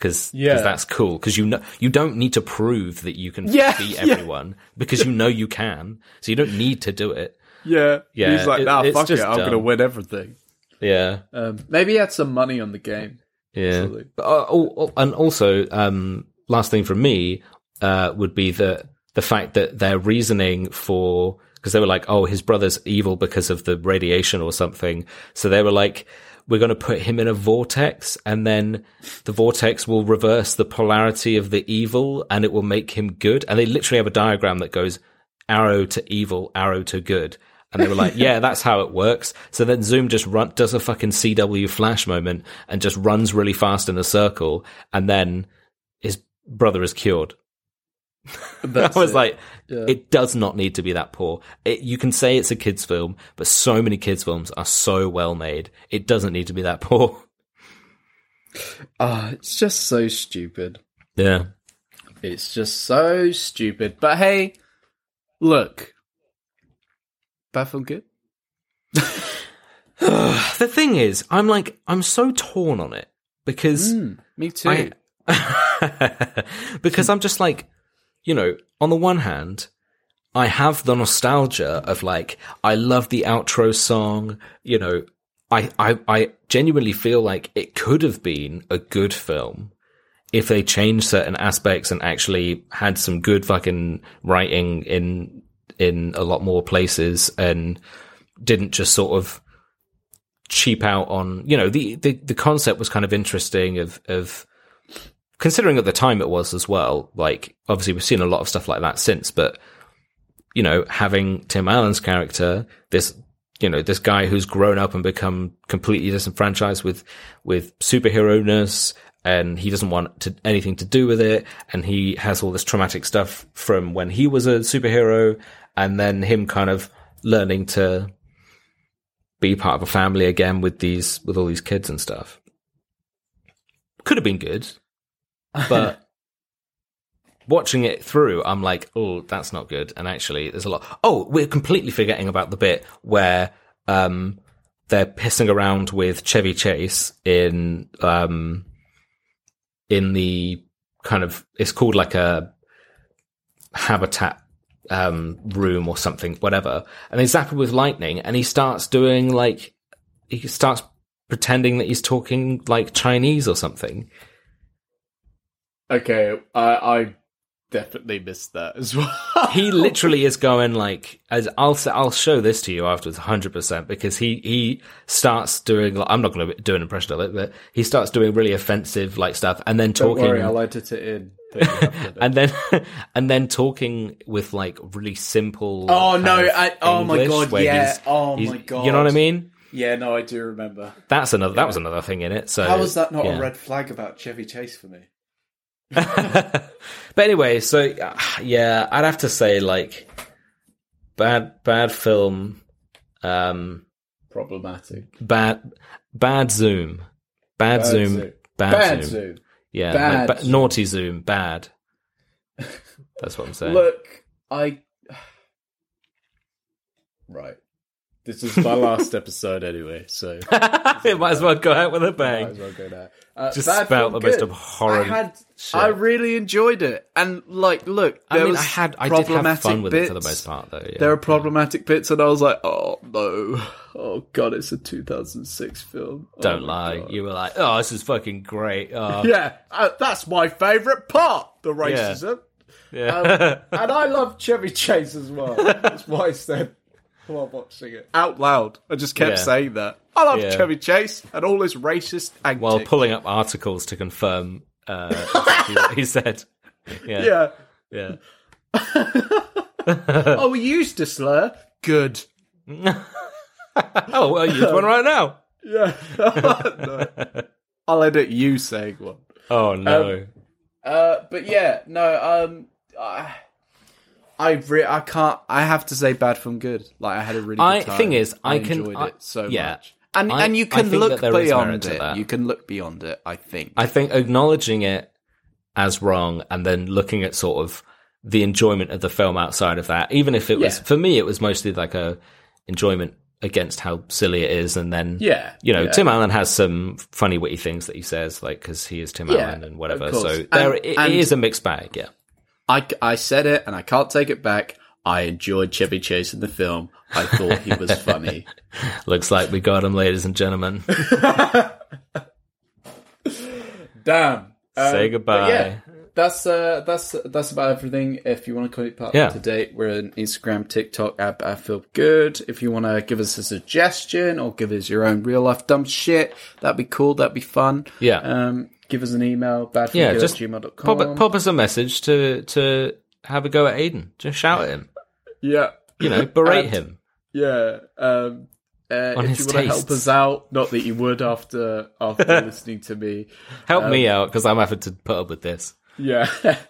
because Yeah. that's cool. Because you don't need to prove that you can Yeah, beat yeah. everyone because you can. So you don't need to do it. Yeah. Yeah, He's like, nah, it's fuck it. just I'm going to dumb. win everything. Yeah, Maybe he had some money on the game. yeah. Absolutely. And also, last thing from me would be the fact that their reasoning for, because they were like, oh, his brother's evil because of the radiation or something. So they were like, we're going to put him in a vortex, and then the vortex will reverse the polarity of the evil, and it will make him good. And they literally have a diagram that goes arrow to evil, arrow to good. And they were like, yeah, that's how it works. So then Zoom just does a fucking CW Flash moment and just runs really fast in a circle, and then his brother is cured. I was like, it does not need to be that poor. You can say it's a kid's film, but so many kids' films are so well made. It doesn't need to be that poor. It's just so stupid. Yeah. It's just so stupid. But hey, look. Bad film good? The thing is, I'm so torn on it because Me too. because I'm just like, you know, on the one hand, I have the nostalgia of like, I love the outro song, you know, I genuinely feel like it could have been a good film if they changed certain aspects and actually had some good fucking writing in a lot more places and didn't just sort of cheap out on, you know, the concept was kind of interesting of considering at the time it was as well. Like, obviously we've seen a lot of stuff like that since, but, you know, having Tim Allen's character, this guy who's grown up and become completely disenfranchised with superhero-ness, and he doesn't want anything to do with it, and he has all this traumatic stuff from when he was a superhero, and then him kind of learning to be part of a family again with all these kids and stuff. Could have been good, but watching it through, I'm like, oh, that's not good. And actually, there's a lot. Oh, we're completely forgetting about the bit where they're pissing around with Chevy Chase in the kind of, it's called like a habitat room or something, whatever. And they zap him with lightning, and he starts pretending that he's talking like Chinese or something. Okay, I definitely missed that as well. He literally is going like, as I'll show this to you afterwards, 100%, because he starts doing, like, I'm not going to do an impression of it, but he starts doing really offensive like stuff, and then talking. Don't worry, I'll edit it in. and then talking with like really simple. Oh no! Oh my English, god! where Yeah. he's, My god! You know what I mean? Yeah. No, I do remember. That was another thing in it. So how was that not yeah. a red flag about Chevy Chase for me? But anyway, so yeah, I'd have to say like bad film, Problematic. bad Zoom, bad Zoom. Yeah, Bad like, Zoom. naughty Zoom, bad. That's what I'm saying. Look, right. This is my last episode anyway, so It might as well go out with a might bang. as well go there. Just Bad spelt film, the most good. abhorrent shit. I really enjoyed it, and like, look, I there mean, was I did have problematic fun with it for the bits. most part, though. Yeah. There are problematic bits, and I was like, oh no, oh god, it's a 2006 film. Don't Oh, my lie. God. You were like, oh, this is fucking great. Oh, Yeah, that's my favourite part, the racism. yeah. And I love Chevy Chase as well. That's why I said while watching it. Out loud. I just kept Yeah. saying that. I love Yeah. Chevy Chase and all his racist antics. While pulling up articles to confirm exactly what he said. Yeah. Yeah. Yeah. Oh, we used a slur. Good. Oh, well, use one right now. Yeah. No. I'll edit you saying one. Oh, no. But yeah, no, I can't. I have to say, bad film good. Like, I had a really good time. Thing is, I enjoyed it so yeah. much, and you I can think look that there is merit beyond to it. that. You can look beyond it. I think. I think acknowledging it as wrong and then looking at sort of the enjoyment of the film outside of that, even if it was, for me, it was mostly like a enjoyment against how silly it is, and then Yeah, Tim Allen has some funny witty things that he says, like because he is Tim Allen and whatever. of course. So it is a mixed bag. Yeah, I said it and I can't take it back. I enjoyed Chevy Chase in the film. I thought he was funny. Looks like we got him, ladies and gentlemen. Damn. Say goodbye. Yeah, that's about everything. If you want to keep up to date, we're on Instagram, TikTok at I Feel Good. If you want to give us a suggestion or give us your own real life dumb shit, that'd be cool. That'd be fun. Yeah. Give us an email, just badfeelgood@gmail.com. pop us a message to have a go at Aiden. Just shout at him. Yeah. Berate him. Yeah. If you want to help us out, not that you would after listening to me. Help me out, because I'm having to put up with this. Yeah.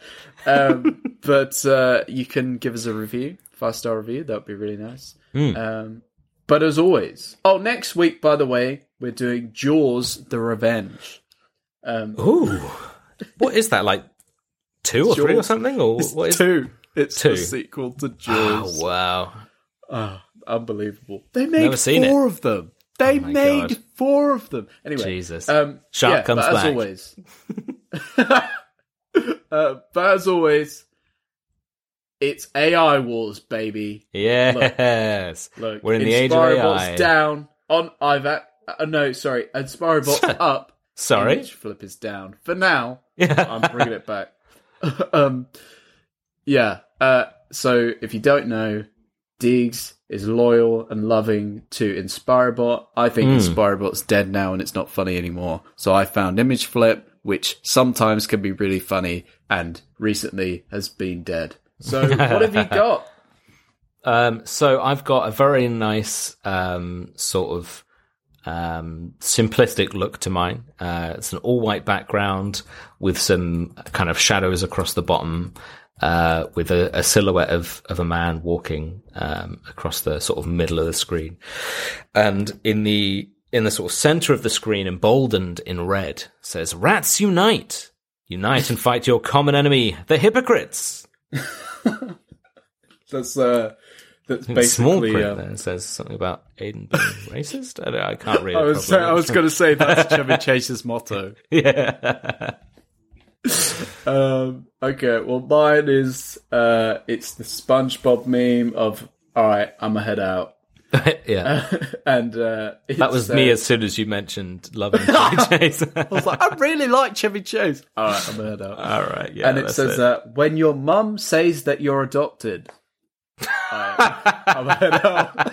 But you can give us a review, 5-star review. That would be really nice. But as always... Oh, next week, by the way, we're doing Jaws: The Revenge. Ooh. What is that, like 2 or 3 or something? Or what is 2. It's 2. the sequel to Jaws. Oh, wow. Oh, unbelievable. They made Never seen 4 of them. They made God. 4 of them. Anyway. Jesus. Shark comes but back. But as always, it's AI wars, baby. Yes. Look, we're in the age of AI. Inspirobot's down on IVAC. Inspirobot's up. Sorry? Image flip is down. For now, Yeah. I'm bringing it back. So if you don't know, Diggs is loyal and loving to Inspirobot. I think Inspirobot's dead now and it's not funny anymore. So I found Image Flip, which sometimes can be really funny and recently has been dead. So what have you got? So I've got a very nice sort of simplistic look to mine. It's an all-white background with some kind of shadows across the bottom, with a silhouette of a man walking across the sort of middle of the screen. And in the sort of center of the screen, emboldened in red, says, "Rats unite! Unite and fight your common enemy, the hypocrites!" That's basically small print there. It says something about Aiden being racist. I can't read it. I was going to say that's Chevy Chase's motto. Yeah. Okay, well, mine is it's the SpongeBob meme of "All right, I'ma head out." Yeah. And that was me as soon as you mentioned loving Chevy Chase. I was like, I really like Chevy Chase. All right, I'm gonna head out. All right, yeah. And it says that when your mum says that you're adopted, I'm gonna head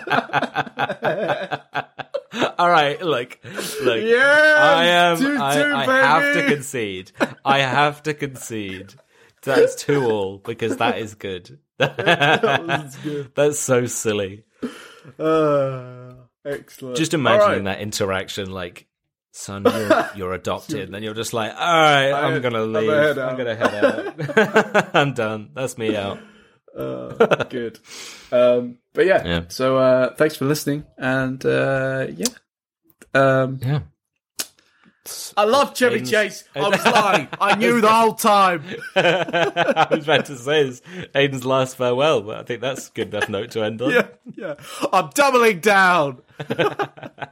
out. All right, look. Yeah, I have to concede. I have to concede. That's 2-2 because that is good. That good. That's so silly. Excellent. Just imagining that interaction, like, son, you're adopted, and then you're just like, all right, I'm gonna leave. I'm gonna head out. I'm done. That's me out. Good. But yeah. So thanks for listening, and yeah. I love Chevy Chase. I was lying. I knew the whole time. I was about to say it's Aiden's last farewell, but I think that's a good enough note to end on. Yeah. I'm doubling down.